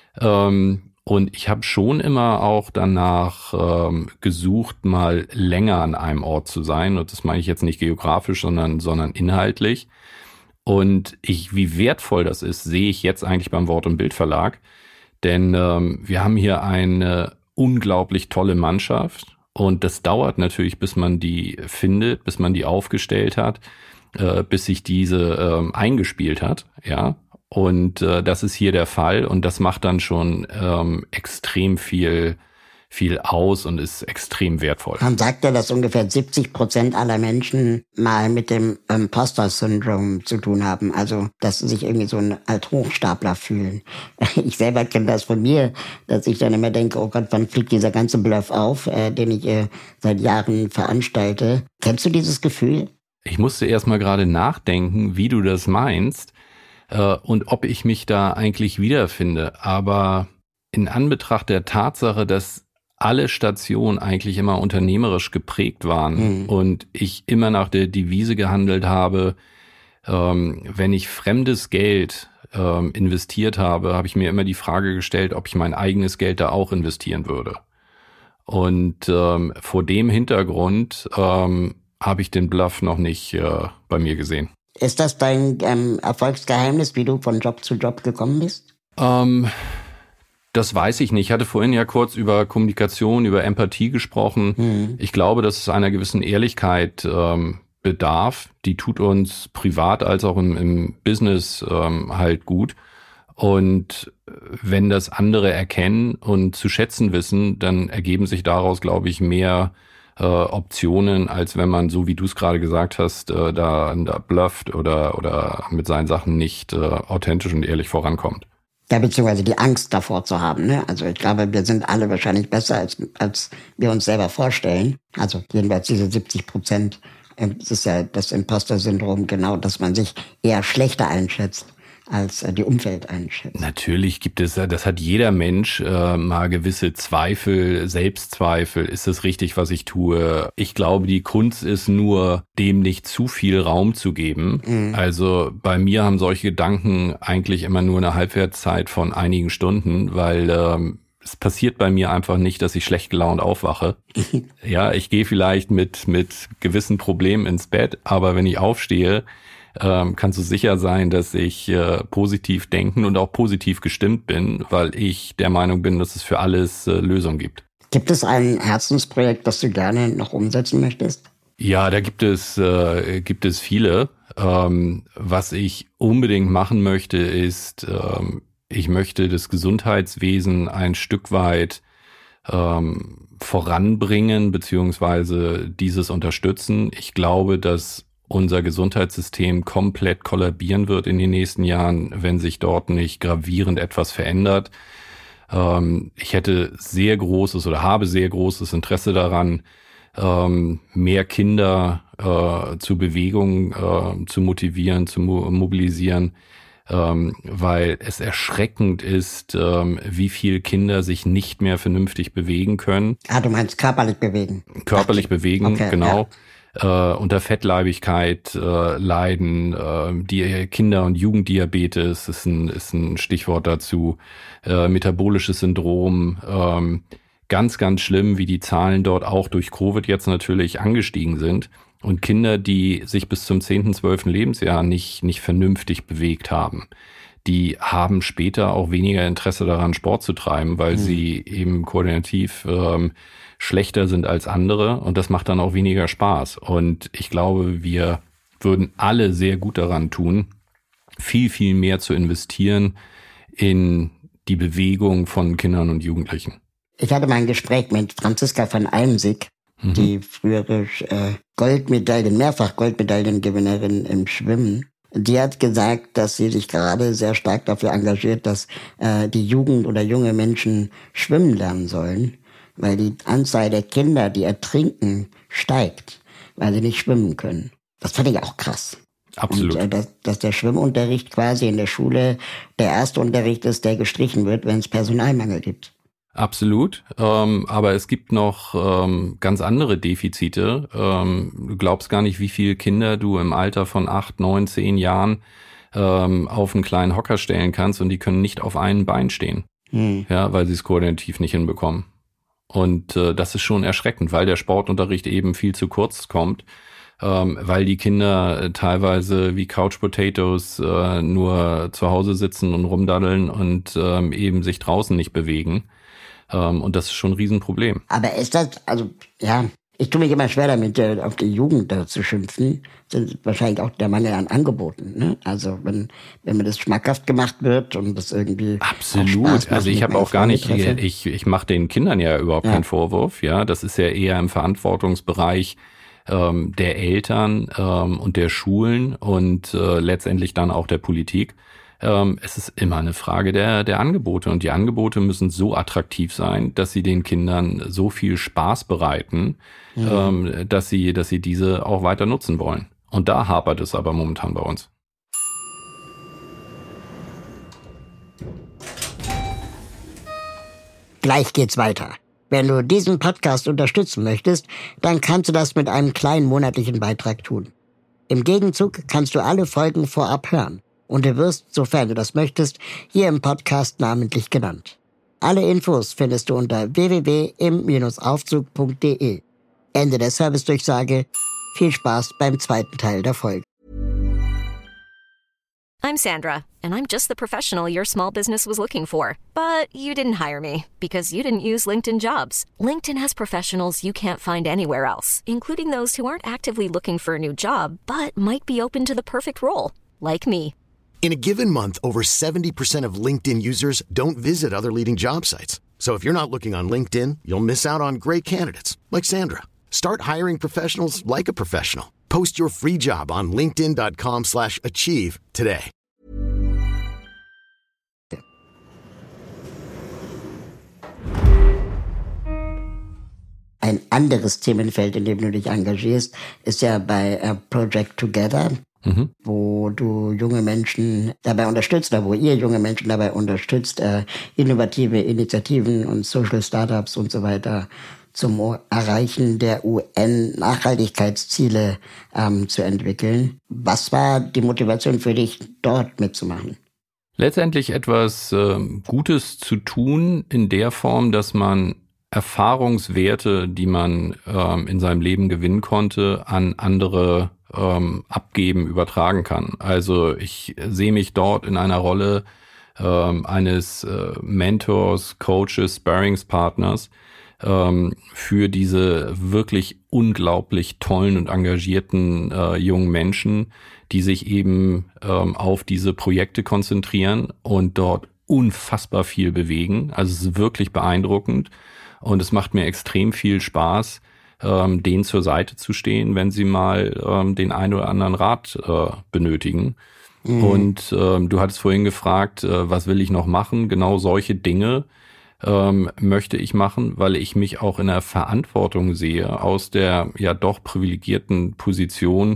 Speaker 4: Und ich habe schon immer auch danach gesucht, mal länger an einem Ort zu sein. Und das meine ich jetzt nicht geografisch, sondern inhaltlich. Und wie wertvoll das ist, sehe ich jetzt eigentlich beim Wort- und Bildverlag. Denn wir haben hier eine unglaublich tolle Mannschaft. Und das dauert natürlich, bis man die findet, bis man die aufgestellt hat, bis sich diese eingespielt hat, ja. Und das ist hier der Fall und das macht dann schon extrem viel aus und ist extrem wertvoll.
Speaker 3: Man sagt ja, dass ungefähr 70% aller Menschen mal mit dem Imposter-Syndrom zu tun haben. Also, dass sie sich irgendwie so als Hochstapler fühlen. Ich selber kenne das von mir, dass ich dann immer denke, oh Gott, wann fliegt dieser ganze Bluff auf, den ich seit Jahren veranstalte. Kennst du dieses Gefühl?
Speaker 4: Ich musste erst mal gerade nachdenken, wie du das meinst und ob ich mich da eigentlich wiederfinde. Aber in Anbetracht der Tatsache, dass alle Stationen eigentlich immer unternehmerisch geprägt waren und ich immer nach der Devise gehandelt habe, wenn ich fremdes Geld investiert habe, habe ich mir immer die Frage gestellt, ob ich mein eigenes Geld da auch investieren würde. Und vor dem Hintergrund habe ich den Bluff noch nicht bei mir gesehen.
Speaker 3: Ist das dein Erfolgsgeheimnis, wie du von Job zu Job gekommen bist?
Speaker 4: Das weiß ich nicht. Ich hatte vorhin ja kurz über Kommunikation, über Empathie gesprochen. Ich glaube, dass es einer gewissen Ehrlichkeit bedarf. Die tut uns privat als auch im Business halt gut. Und wenn das andere erkennen und zu schätzen wissen, dann ergeben sich daraus, glaube ich, mehr Optionen, als wenn man, so wie du es gerade gesagt hast, da blufft oder mit seinen Sachen nicht authentisch und ehrlich vorankommt.
Speaker 3: Ja, beziehungsweise die Angst davor zu haben. Ne? Also ich glaube, wir sind alle wahrscheinlich besser, als wir uns selber vorstellen. Also jedenfalls diese 70%. Es ist ja das Imposter-Syndrom, genau, dass man sich eher schlechter einschätzt, als die Umwelt einschätzt.
Speaker 4: Natürlich gibt es, das hat jeder Mensch, mal gewisse Zweifel, Selbstzweifel. Ist es richtig, was ich tue? Ich glaube, die Kunst ist nur, dem nicht zu viel Raum zu geben. Mhm. Also bei mir haben solche Gedanken eigentlich immer nur eine Halbwertszeit von einigen Stunden, weil es passiert bei mir einfach nicht, dass ich schlecht gelaunt aufwache. Ja, ich gehe vielleicht mit gewissen Problemen ins Bett, aber wenn ich aufstehe, kannst du sicher sein, dass ich positiv denken und auch positiv gestimmt bin, weil ich der Meinung bin, dass es für alles Lösungen gibt.
Speaker 3: Gibt es ein Herzensprojekt, das du gerne noch umsetzen möchtest?
Speaker 4: Ja, da gibt es viele. Was ich unbedingt machen möchte, ist, ich möchte das Gesundheitswesen ein Stück weit voranbringen, beziehungsweise dieses unterstützen. Ich glaube, dass unser Gesundheitssystem komplett kollabieren wird in den nächsten Jahren, wenn sich dort nicht gravierend etwas verändert. Ich hätte sehr großes oder habe sehr großes Interesse daran, mehr Kinder zur Bewegung zu motivieren, zu mobilisieren, weil es erschreckend ist, wie viele Kinder sich nicht mehr vernünftig bewegen können.
Speaker 3: Du meinst körperlich bewegen?
Speaker 4: Körperlich bewegen, okay, genau. Ja. Unter Fettleibigkeit leiden, die Kinder- und Jugenddiabetes ist ein Stichwort dazu, metabolisches Syndrom, ganz, ganz schlimm, wie die Zahlen dort auch durch Covid jetzt natürlich angestiegen sind. Und Kinder, die sich bis zum 10., 12. Lebensjahr nicht vernünftig bewegt haben, die haben später auch weniger Interesse daran, Sport zu treiben, weil sie eben koordinativ schlechter sind als andere und das macht dann auch weniger Spaß. Und ich glaube, wir würden alle sehr gut daran tun, viel, viel mehr zu investieren in die Bewegung von Kindern und Jugendlichen.
Speaker 3: Ich hatte mal ein Gespräch mit Franziska von Almsick, die frühere mehrfach Goldmedaillengewinnerin im Schwimmen. Die hat gesagt, dass sie sich gerade sehr stark dafür engagiert, dass die Jugend oder junge Menschen schwimmen lernen sollen, weil die Anzahl der Kinder, die ertrinken, steigt, weil sie nicht schwimmen können. Das fand ich auch krass.
Speaker 4: Absolut.
Speaker 3: Und, dass der Schwimmunterricht quasi in der Schule der erste Unterricht ist, der gestrichen wird, wenn es Personalmangel gibt.
Speaker 4: Absolut, aber es gibt noch ganz andere Defizite. Du glaubst gar nicht, wie viele Kinder du im Alter von 8, 9, 10 Jahren auf einen kleinen Hocker stellen kannst und die können nicht auf einem Bein stehen, ja, weil sie es koordinativ nicht hinbekommen. Und das ist schon erschreckend, weil der Sportunterricht eben viel zu kurz kommt, weil die Kinder teilweise wie Couch Potatoes nur zu Hause sitzen und rumdaddeln und eben sich draußen nicht bewegen. Und das ist schon ein Riesenproblem.
Speaker 3: Aber ist das, ich tue mich immer schwer damit, auf die Jugend da zu schimpfen. Das ist wahrscheinlich auch der Mangel an Angeboten. Ne? Also wenn mir das schmackhaft gemacht wird und das irgendwie
Speaker 4: absolut. Also ich habe auch gar nicht, ich mache den Kindern ja überhaupt keinen Vorwurf. Ja, das ist ja eher im Verantwortungsbereich der Eltern und der Schulen und letztendlich dann auch der Politik. Es ist immer eine Frage der Angebote und die Angebote müssen so attraktiv sein, dass sie den Kindern so viel Spaß bereiten, dass sie diese auch weiter nutzen wollen. Und da hapert es aber momentan bei uns.
Speaker 3: Gleich geht's weiter. Wenn du diesen Podcast unterstützen möchtest, dann kannst du das mit einem kleinen monatlichen Beitrag tun. Im Gegenzug kannst du alle Folgen vorab hören. Und du wirst, sofern du das möchtest, hier im Podcast namentlich genannt. Alle Infos findest du unter www.im-aufzug.de. Ende der Servicedurchsage. Viel Spaß beim zweiten Teil der Folge.
Speaker 1: I'm Sandra, and I'm just the professional your small business was looking for. But you didn't hire me because you didn't use LinkedIn Jobs. LinkedIn has professionals you can't find anywhere else, including those who aren't actively looking for a new job, but might be open to the perfect role, like me.
Speaker 2: In a given month, over 70% of LinkedIn users don't visit other leading job sites. So if you're not looking on LinkedIn, you'll miss out on great candidates like Sandra. Start hiring professionals like a professional. Post your free job on linkedin.com/achieve today.
Speaker 3: Ein anderes Themenfeld, in dem du dich engagierst, ist ja bei Project Together, wo du junge Menschen dabei unterstützt, oder wo ihr junge Menschen dabei unterstützt, innovative Initiativen und Social Startups und so weiter zum Erreichen der UN-Nachhaltigkeitsziele zu entwickeln. Was war die Motivation für dich, dort mitzumachen?
Speaker 4: Letztendlich etwas Gutes zu tun in der Form, dass man Erfahrungswerte, die man in seinem Leben gewinnen konnte, an andere abgeben, übertragen kann. Also ich sehe mich dort in einer Rolle eines Mentors, Coaches, Sparringspartners für diese wirklich unglaublich tollen und engagierten jungen Menschen, die sich eben auf diese Projekte konzentrieren und dort unfassbar viel bewegen. Also es ist wirklich beeindruckend und es macht mir extrem viel Spaß, denen zur Seite zu stehen, wenn sie mal den einen oder anderen Rat benötigen. Und du hattest vorhin gefragt, was will ich noch machen? Genau solche Dinge möchte ich machen, weil ich mich auch in der Verantwortung sehe, aus der ja doch privilegierten Position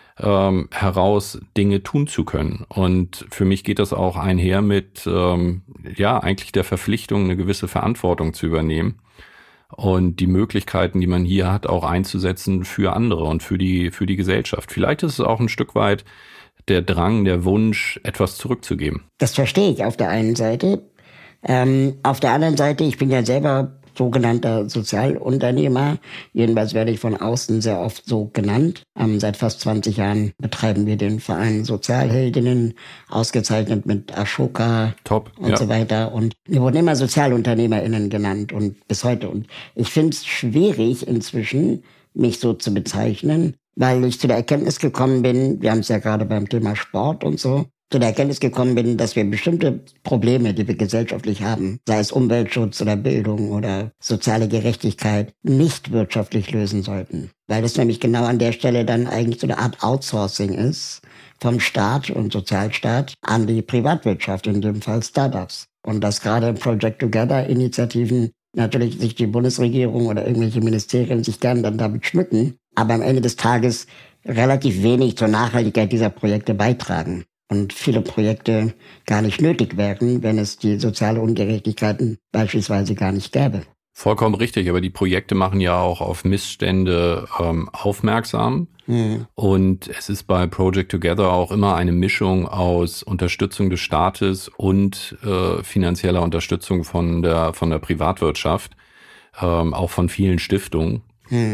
Speaker 4: heraus Dinge tun zu können. Und für mich geht das auch einher mit eigentlich der Verpflichtung, eine gewisse Verantwortung zu übernehmen und die Möglichkeiten, die man hier hat, auch einzusetzen für andere und für die Gesellschaft. Vielleicht ist es auch ein Stück weit der Drang, der Wunsch, etwas zurückzugeben.
Speaker 3: Das verstehe ich auf der einen Seite. Auf der anderen Seite, ich bin ja selber sogenannter Sozialunternehmer. Jedenfalls werde ich von außen sehr oft so genannt. Seit fast 20 Jahren betreiben wir den Verein Sozialheldinnen, ausgezeichnet mit Ashoka und so weiter. Und wir wurden immer SozialunternehmerInnen genannt und bis heute. Und ich finde es schwierig inzwischen, mich so zu bezeichnen, weil ich zu der Erkenntnis gekommen bin, wir haben es ja gerade beim Thema Sport und so, zu der Erkenntnis gekommen bin, dass wir bestimmte Probleme, die wir gesellschaftlich haben, sei es Umweltschutz oder Bildung oder soziale Gerechtigkeit, nicht wirtschaftlich lösen sollten. Weil das nämlich genau an der Stelle dann eigentlich so eine Art Outsourcing ist vom Staat und Sozialstaat an die Privatwirtschaft, in dem Fall Startups. Und dass gerade Project Together Initiativen natürlich sich die Bundesregierung oder irgendwelche Ministerien sich gern dann damit schmücken, aber am Ende des Tages relativ wenig zur Nachhaltigkeit dieser Projekte beitragen. Und viele Projekte gar nicht nötig wären, wenn es die soziale Ungerechtigkeiten beispielsweise gar nicht gäbe.
Speaker 4: Vollkommen richtig, aber die Projekte machen ja auch auf Missstände aufmerksam. Und es ist bei Project Together auch immer eine Mischung aus Unterstützung des Staates und finanzieller Unterstützung von der Privatwirtschaft, auch von vielen Stiftungen.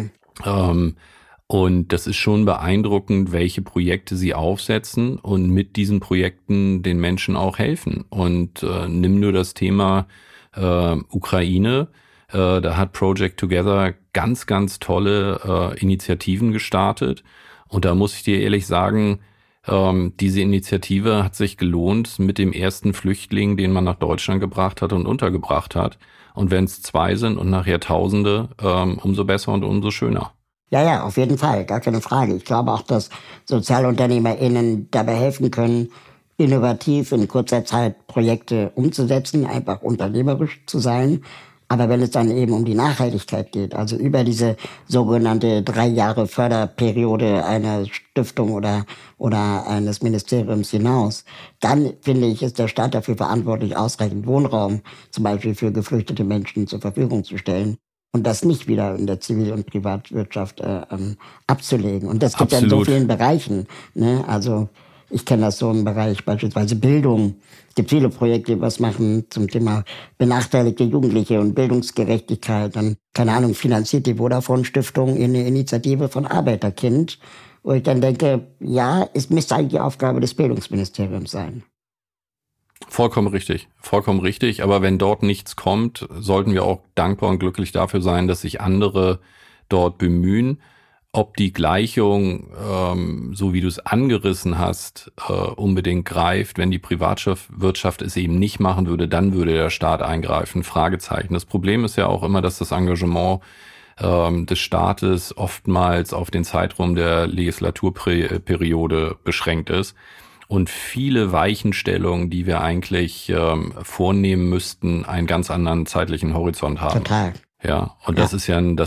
Speaker 4: Und das ist schon beeindruckend, welche Projekte sie aufsetzen und mit diesen Projekten den Menschen auch helfen. Und nimm nur das Thema Ukraine. Da hat Project Together ganz, ganz tolle Initiativen gestartet. Und da muss ich dir ehrlich sagen, diese Initiative hat sich gelohnt mit dem ersten Flüchtling, den man nach Deutschland gebracht hat und untergebracht hat. Und wenn es 2 sind und nachher Tausende, umso besser und umso schöner.
Speaker 3: Ja, auf jeden Fall, gar keine Frage. Ich glaube auch, dass SozialunternehmerInnen dabei helfen können, innovativ in kurzer Zeit Projekte umzusetzen, einfach unternehmerisch zu sein. Aber wenn es dann eben um die Nachhaltigkeit geht, also über diese sogenannte 3 Jahre Förderperiode einer Stiftung oder eines Ministeriums hinaus, dann finde ich, ist der Staat dafür verantwortlich, ausreichend Wohnraum zum Beispiel für geflüchtete Menschen zur Verfügung zu stellen. Und das nicht wieder in der Zivil- und Privatwirtschaft abzulegen. Und das gibt ja in so vielen Bereichen. Ne? Also ich kenne das so im Bereich beispielsweise Bildung. Es gibt viele Projekte, die was machen zum Thema benachteiligte Jugendliche und Bildungsgerechtigkeit. Dann, keine Ahnung, finanziert die Vodafone-Stiftung eine Initiative von Arbeiterkind, wo ich dann denke, ja, es müsste eigentlich die Aufgabe des Bildungsministeriums sein.
Speaker 4: Vollkommen richtig. Aber wenn dort nichts kommt, sollten wir auch dankbar und glücklich dafür sein, dass sich andere dort bemühen. Ob die Gleichung, so wie du es angerissen hast, unbedingt greift, wenn die Privatwirtschaft es eben nicht machen würde, dann würde der Staat eingreifen. Fragezeichen. Das Problem ist ja auch immer, dass das Engagement des Staates oftmals auf den Zeitraum der Legislaturperiode beschränkt ist und viele Weichenstellungen, die wir eigentlich vornehmen müssten, einen ganz anderen zeitlichen Horizont haben.
Speaker 3: Total.
Speaker 4: Ja, und das ist ja ein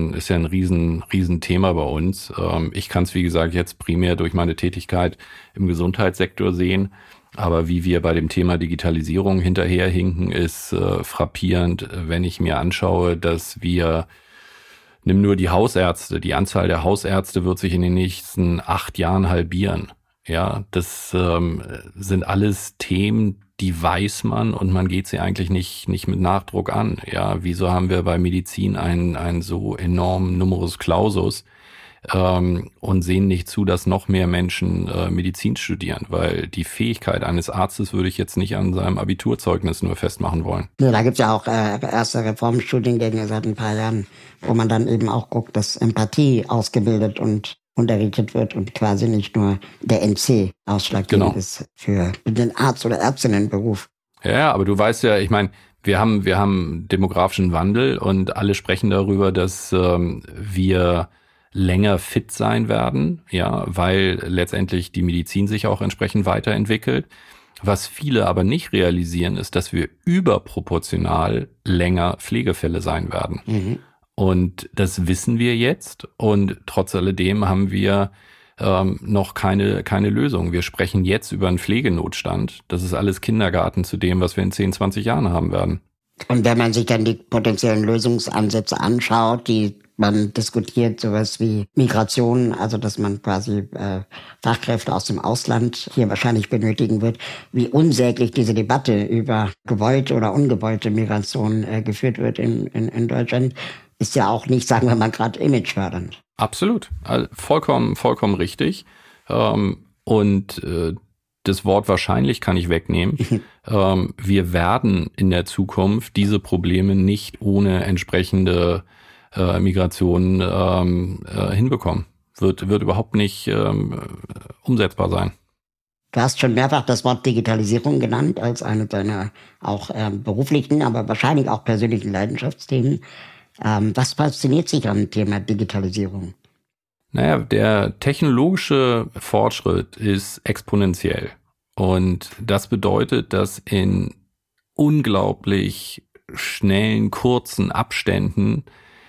Speaker 4: riesen Thema bei uns. Ich kann es, wie gesagt, jetzt primär durch meine Tätigkeit im Gesundheitssektor sehen. Aber wie wir bei dem Thema Digitalisierung hinterherhinken, ist frappierend, wenn ich mir anschaue, dass nimm nur die Hausärzte. Die Anzahl der Hausärzte wird sich in den nächsten 8 Jahren halbieren. Ja, das sind alles Themen, die weiß man und man geht sie eigentlich nicht mit Nachdruck an. Ja, wieso haben wir bei Medizin einen so enormen Numerus Clausus und sehen nicht zu, dass noch mehr Menschen Medizin studieren? Weil die Fähigkeit eines Arztes würde ich jetzt nicht an seinem Abiturzeugnis nur festmachen wollen.
Speaker 3: Ja, da gibt's ja auch erste Reformstudiengänge seit ein paar Jahren, wo man dann eben auch guckt, dass Empathie ausgebildet und unterrichtet wird und quasi nicht nur der NC ausschlaggebend ist für den Arzt- oder Ärztinnenberuf.
Speaker 4: Ja, aber du weißt ja, ich meine, wir haben demografischen Wandel und alle sprechen darüber, dass wir länger fit sein werden, ja, weil letztendlich die Medizin sich auch entsprechend weiterentwickelt. Was viele aber nicht realisieren, ist, dass wir überproportional länger Pflegefälle sein werden. Mhm. Und das wissen wir jetzt und trotz alledem haben wir noch keine Lösung. Wir sprechen jetzt über einen Pflegenotstand. Das ist alles Kindergarten zu dem, was wir in 10, 20 Jahren haben werden.
Speaker 3: Und wenn man sich dann die potenziellen Lösungsansätze anschaut, die man diskutiert, sowas wie Migration, also dass man quasi Fachkräfte aus dem Ausland hier wahrscheinlich benötigen wird, wie unsäglich diese Debatte über gewollte oder ungewollte Migration geführt wird in Deutschland, ist ja auch nicht, sagen wir mal, gerade imagefördernd.
Speaker 4: Absolut, also vollkommen richtig. Und das Wort wahrscheinlich kann ich wegnehmen. Wir werden in der Zukunft diese Probleme nicht ohne entsprechende Migration hinbekommen. Wird überhaupt nicht umsetzbar sein.
Speaker 3: Du hast schon mehrfach das Wort Digitalisierung genannt als eine deiner auch beruflichen, aber wahrscheinlich auch persönlichen Leidenschaftsthemen. Was fasziniert sich am Thema Digitalisierung?
Speaker 4: Naja, der technologische Fortschritt ist exponentiell. Und das bedeutet, dass in unglaublich schnellen, kurzen Abständen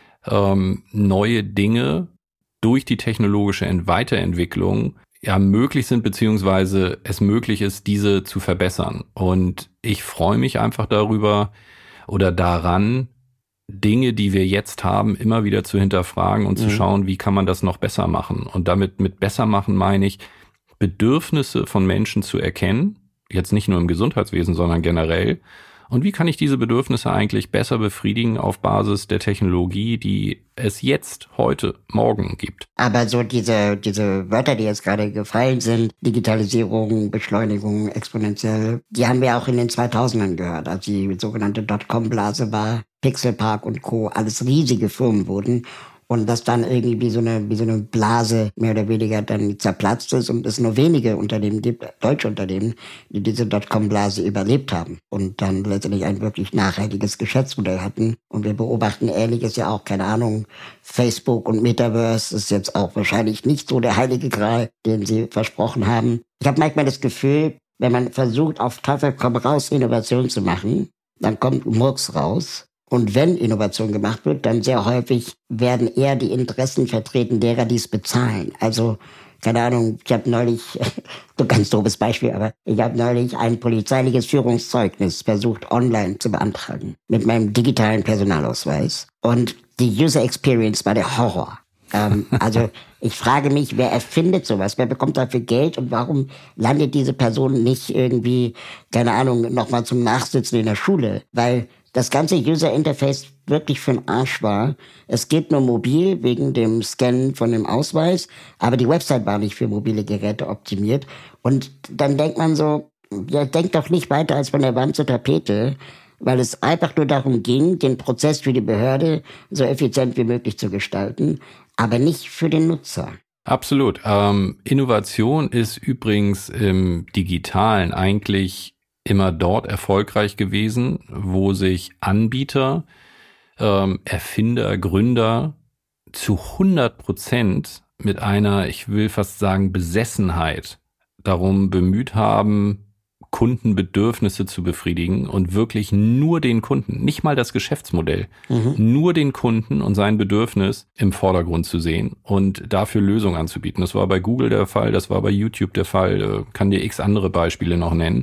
Speaker 4: neue Dinge durch die technologische Weiterentwicklung ja möglich sind, beziehungsweise es möglich ist, diese zu verbessern. Und ich freue mich einfach darüber oder daran, Dinge, die wir jetzt haben, immer wieder zu hinterfragen und zu schauen, wie kann man das noch besser machen. Und damit mit besser machen meine ich, Bedürfnisse von Menschen zu erkennen, jetzt nicht nur im Gesundheitswesen, sondern generell. Und wie kann ich diese Bedürfnisse eigentlich besser befriedigen auf Basis der Technologie, die es jetzt, heute, morgen gibt?
Speaker 3: Aber so diese Wörter, die jetzt gerade gefallen sind, Digitalisierung, Beschleunigung, exponentiell, die haben wir auch in den 2000ern gehört, als die sogenannte Dotcom-Blase war, Pixelpark und Co., alles riesige Firmen wurden. Und das dann irgendwie wie so eine Blase mehr oder weniger dann zerplatzt ist und es nur wenige Unternehmen gibt, deutsche Unternehmen, die diese Dotcom-Blase überlebt haben und dann letztendlich ein wirklich nachhaltiges Geschäftsmodell hatten. Und wir beobachten Ähnliches ja auch, keine Ahnung, Facebook und Metaverse ist jetzt auch wahrscheinlich nicht so der heilige Gral, den sie versprochen haben. Ich habe manchmal das Gefühl, wenn man versucht, auf Teufel komm raus Innovation zu machen, dann kommt Murks raus. Und wenn Innovation gemacht wird, dann sehr häufig werden eher die Interessen vertreten derer, die es bezahlen. Also, keine Ahnung, ich habe neulich, so ganz doofes Beispiel, aber ich habe neulich ein polizeiliches Führungszeugnis versucht, online zu beantragen. Mit meinem digitalen Personalausweis. Und die User Experience war der Horror. Also, ich frage mich, wer erfindet sowas? Wer bekommt dafür Geld? Und warum landet diese Person nicht irgendwie, keine Ahnung, nochmal zum Nachsitzen in der Schule? Weil das ganze User-Interface wirklich für den Arsch war. Es geht nur mobil wegen dem Scannen von dem Ausweis, aber die Website war nicht für mobile Geräte optimiert. Und dann denkt man so, ja, denkt doch nicht weiter als von der Wand zur Tapete, weil es einfach nur darum ging, den Prozess für die Behörde so effizient wie möglich zu gestalten, aber nicht für den Nutzer.
Speaker 4: Absolut. Innovation ist übrigens im Digitalen eigentlich immer dort erfolgreich gewesen, wo sich Anbieter Erfinder, Gründer zu 100% mit einer, ich will fast sagen, Besessenheit darum bemüht haben, Kundenbedürfnisse zu befriedigen und wirklich nur den Kunden, nicht mal das Geschäftsmodell, nur den Kunden und sein Bedürfnis im Vordergrund zu sehen und dafür Lösungen anzubieten. Das war bei Google der Fall, das war bei YouTube der Fall, kann dir x andere Beispiele noch nennen.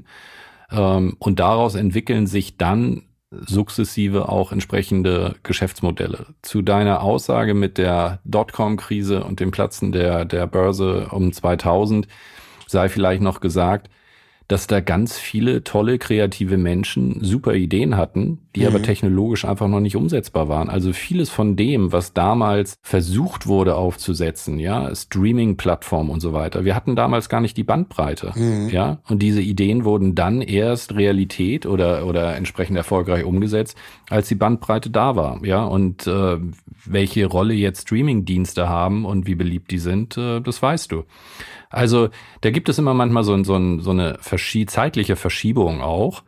Speaker 4: Und daraus entwickeln sich dann sukzessive auch entsprechende Geschäftsmodelle. Zu deiner Aussage mit der Dotcom-Krise und dem Platzen der Börse um 2000 sei vielleicht noch gesagt, dass da ganz viele tolle, kreative Menschen super Ideen hatten, die aber technologisch einfach noch nicht umsetzbar waren. Also vieles von dem, was damals versucht wurde aufzusetzen, ja, Streaming-Plattform und so weiter. Wir hatten damals gar nicht die Bandbreite, ja, und diese Ideen wurden dann erst Realität oder entsprechend erfolgreich umgesetzt, als die Bandbreite da war, ja. Und welche Rolle jetzt Streaming-Dienste haben und wie beliebt die sind, das weißt du. Also da gibt es immer manchmal so eine zeitliche Verschiebung auch.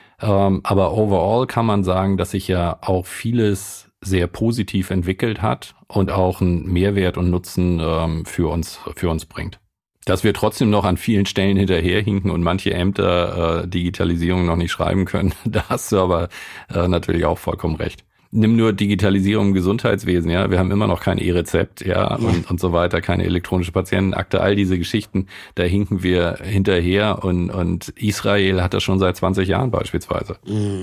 Speaker 4: Aber overall kann man sagen, dass sich ja auch vieles sehr positiv entwickelt hat und auch einen Mehrwert und Nutzen für uns bringt. Dass wir trotzdem noch an vielen Stellen hinterherhinken und manche Ämter Digitalisierung noch nicht schreiben können, da hast du aber natürlich auch vollkommen recht. Nimm nur Digitalisierung im Gesundheitswesen, ja. Wir haben immer noch kein E-Rezept, ja, und so weiter, keine elektronische Patientenakte, all diese Geschichten, da hinken wir hinterher und Israel hat das schon seit 20 Jahren beispielsweise.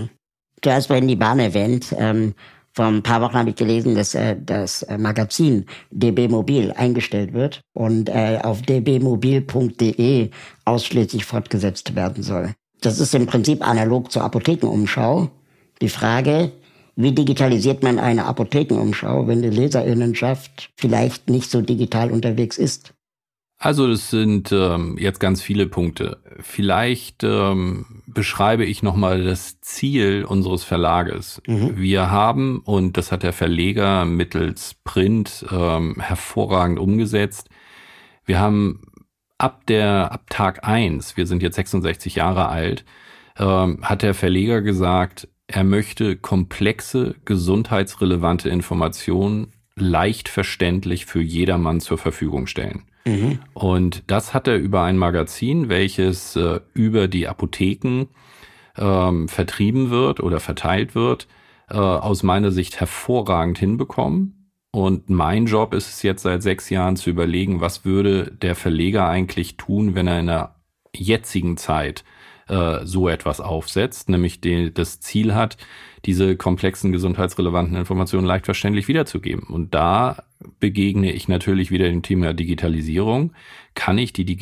Speaker 3: Du hast vorhin die Bahn erwähnt. Vor ein paar Wochen habe ich gelesen, dass das Magazin DB Mobil eingestellt wird und auf dbmobil.de ausschließlich fortgesetzt werden soll. Das ist im Prinzip analog zur Apothekenumschau. Die Frage: Wie digitalisiert man eine Apothekenumschau, wenn die Leserinnenschaft vielleicht nicht so digital unterwegs ist?
Speaker 4: Also das sind jetzt ganz viele Punkte. Vielleicht beschreibe ich nochmal das Ziel unseres Verlages. Wir haben, und das hat der Verleger mittels Print hervorragend umgesetzt, wir haben ab Tag 1, wir sind jetzt 66 Jahre alt, hat der Verleger gesagt, er möchte komplexe, gesundheitsrelevante Informationen leicht verständlich für jedermann zur Verfügung stellen. Und das hat er über ein Magazin, welches über die Apotheken vertrieben wird oder verteilt wird, aus meiner Sicht hervorragend hinbekommen. Und mein Job ist es jetzt seit 6 Jahren zu überlegen, was würde der Verleger eigentlich tun, wenn er in der jetzigen Zeit so etwas aufsetzt, nämlich das Ziel hat, diese komplexen gesundheitsrelevanten Informationen leicht verständlich wiederzugeben. Und da begegne ich natürlich wieder dem Thema Digitalisierung. Kann ich die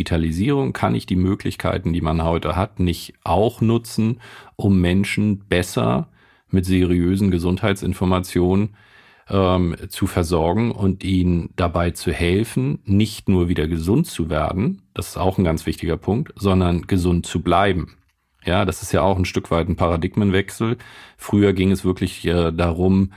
Speaker 4: Möglichkeiten, die man heute hat, nicht auch nutzen, um Menschen besser mit seriösen Gesundheitsinformationen zu versorgen und ihnen dabei zu helfen, nicht nur wieder gesund zu werden, das ist auch ein ganz wichtiger Punkt, sondern gesund zu bleiben. Ja, das ist ja auch ein Stück weit ein Paradigmenwechsel. Früher ging es wirklich darum,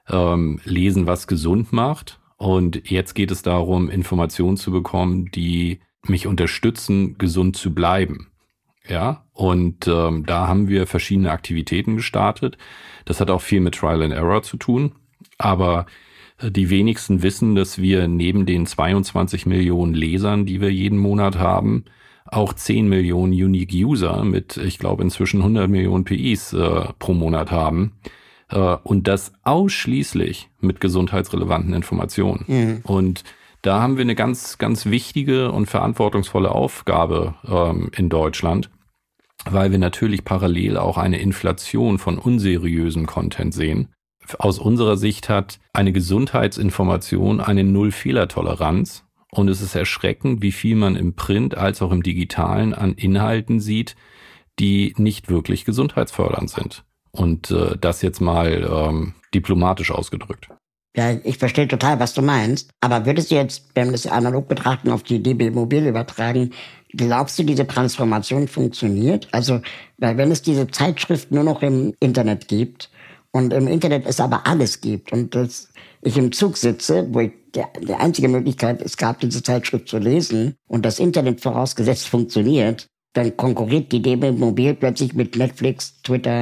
Speaker 4: lesen, was gesund macht. Und jetzt geht es darum, Informationen zu bekommen, die mich unterstützen, gesund zu bleiben. Ja, und da haben wir verschiedene Aktivitäten gestartet. Das hat auch viel mit Trial and Error zu tun. Aber die wenigsten wissen, dass wir neben den 22 Millionen Lesern, die wir jeden Monat haben, auch 10 Millionen Unique User mit, ich glaube, inzwischen 100 Millionen PIs pro Monat haben. Und das ausschließlich mit gesundheitsrelevanten Informationen. Und da haben wir eine ganz, ganz wichtige und verantwortungsvolle Aufgabe in Deutschland, weil wir natürlich parallel auch eine Inflation von unseriösem Content sehen. Aus unserer Sicht hat eine Gesundheitsinformation eine Null-Fehler-Toleranz. Und es ist erschreckend, wie viel man im Print als auch im Digitalen an Inhalten sieht, die nicht wirklich gesundheitsfördernd sind. Und das jetzt mal diplomatisch ausgedrückt.
Speaker 3: Ja, ich verstehe total, was du meinst. Aber würdest du jetzt, wenn wir das analog betrachten, auf die DB Mobil übertragen, glaubst du, diese Transformation funktioniert? Also, weil wenn es diese Zeitschrift nur noch im Internet gibt und im Internet es aber alles gibt und ich im Zug sitze, wo ich die einzige Möglichkeit es gab, diese Zeitschrift zu lesen und das Internet vorausgesetzt funktioniert, dann konkurriert die DB Mobil plötzlich mit Netflix, Twitter,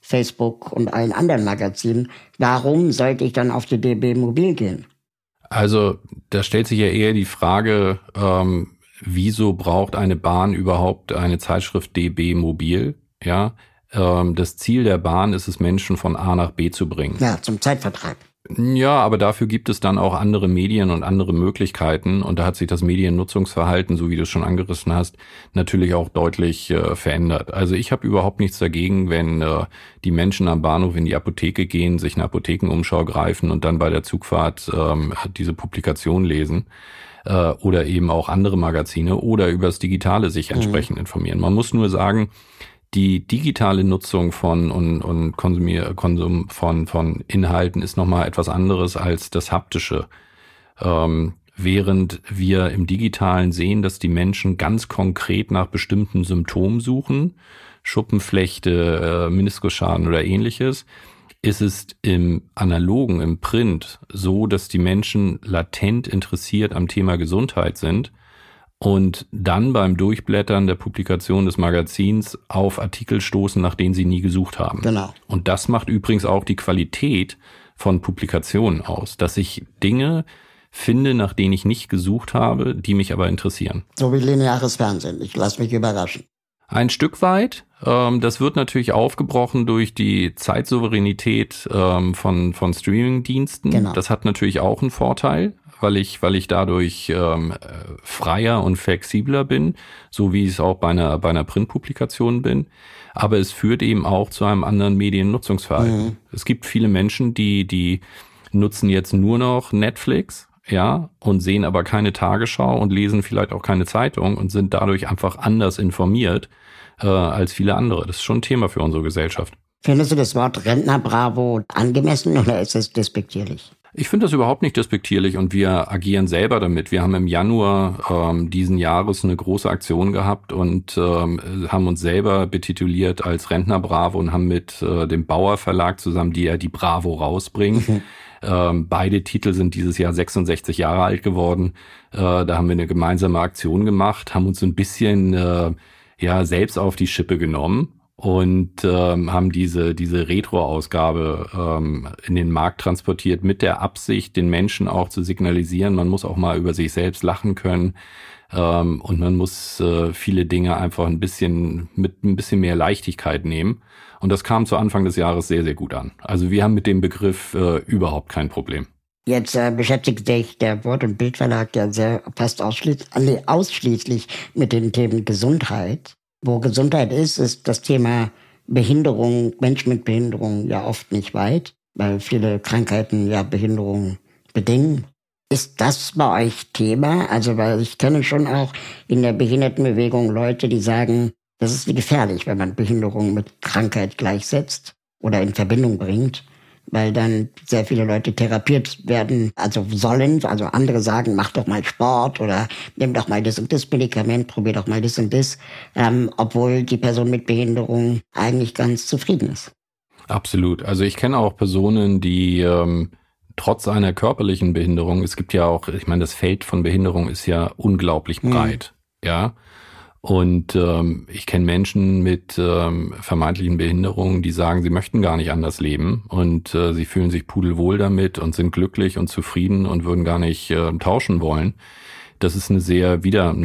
Speaker 3: Facebook und allen anderen Magazinen. Warum sollte ich dann auf die DB Mobil gehen?
Speaker 4: Also da stellt sich ja eher die Frage, wieso braucht eine Bahn überhaupt eine Zeitschrift DB Mobil? Ja, das Ziel der Bahn ist es, Menschen von A nach B zu bringen.
Speaker 3: Ja, zum Zeitvertreib.
Speaker 4: Ja, aber dafür gibt es dann auch andere Medien und andere Möglichkeiten. Und da hat sich das Mediennutzungsverhalten, so wie du es schon angerissen hast, natürlich auch deutlich verändert. Also ich habe überhaupt nichts dagegen, wenn die Menschen am Bahnhof in die Apotheke gehen, sich eine Apothekenumschau greifen und dann bei der Zugfahrt diese Publikation lesen. Oder eben auch andere Magazine oder übers Digitale sich entsprechend informieren. Man muss nur sagen, die digitale Nutzung von Konsum von Inhalten ist nochmal etwas anderes als das haptische. Während wir im Digitalen sehen, dass die Menschen ganz konkret nach bestimmten Symptomen suchen, Schuppenflechte, Meniskusschaden oder ähnliches, ist es im Analogen, im Print so, dass die Menschen latent interessiert am Thema Gesundheit sind und dann beim Durchblättern der Publikation des Magazins auf Artikel stoßen, nach denen sie nie gesucht haben.
Speaker 3: Genau.
Speaker 4: Und das macht übrigens auch die Qualität von Publikationen aus, dass ich Dinge finde, nach denen ich nicht gesucht habe, die mich aber interessieren.
Speaker 3: So wie lineares Fernsehen. Ich lasse mich überraschen.
Speaker 4: Ein Stück weit. Das wird natürlich aufgebrochen durch die Zeitsouveränität von Streaming-Diensten.
Speaker 3: Genau.
Speaker 4: Das hat natürlich auch einen Vorteil, weil ich dadurch freier und flexibler bin, so wie ich es auch bei einer Printpublikation bin. Aber es führt eben auch zu einem anderen Mediennutzungsverhalten. Es gibt viele Menschen, die nutzen jetzt nur noch Netflix, ja, und sehen aber keine Tagesschau und lesen vielleicht auch keine Zeitung und sind dadurch einfach anders informiert als viele andere. Das ist schon ein Thema für unsere Gesellschaft.
Speaker 3: Findest du das Wort Rentner-Bravo angemessen oder ist es despektierlich?
Speaker 4: Ich finde das überhaupt nicht despektierlich und wir agieren selber damit. Wir haben im Januar diesen Jahres eine große Aktion gehabt und haben uns selber betituliert als Rentner-Bravo und haben mit dem Bauer Verlag zusammen, die ja die Bravo rausbringen. Beide Titel sind dieses Jahr 66 Jahre alt geworden. Da haben wir eine gemeinsame Aktion gemacht, haben uns ein bisschen selbst auf die Schippe genommen und haben diese Retro-Ausgabe in den Markt transportiert mit der Absicht, den Menschen auch zu signalisieren, man muss auch mal über sich selbst lachen können und man muss viele Dinge einfach mit ein bisschen mehr Leichtigkeit nehmen. Und das kam zu Anfang des Jahres sehr, sehr gut an. Also wir haben mit dem Begriff überhaupt kein Problem.
Speaker 3: Jetzt beschäftigt sich der Wort- und Bildverlag ja fast ausschließlich mit den Themen Gesundheit. Wo Gesundheit ist das Thema Behinderung, Menschen mit Behinderung ja oft nicht weit, weil viele Krankheiten ja Behinderung bedingen. Ist das bei euch Thema? Also, weil ich kenne schon auch in der Behindertenbewegung Leute, die sagen, das ist gefährlich, wenn man Behinderung mit Krankheit gleichsetzt oder in Verbindung bringt, weil dann sehr viele Leute therapiert werden, also sollen. Also andere sagen, mach doch mal Sport oder nimm doch mal das und das Medikament, probier doch mal das und das, obwohl die Person mit Behinderung eigentlich ganz zufrieden ist.
Speaker 4: Absolut. Also ich kenne auch Personen, die trotz einer körperlichen Behinderung, es gibt ja auch, ich meine, das Feld von Behinderung ist ja unglaublich breit, ja. Und ich kenne Menschen mit vermeintlichen Behinderungen, die sagen, sie möchten gar nicht anders leben und sie fühlen sich pudelwohl damit und sind glücklich und zufrieden und würden gar nicht tauschen wollen. Das ist eine sehr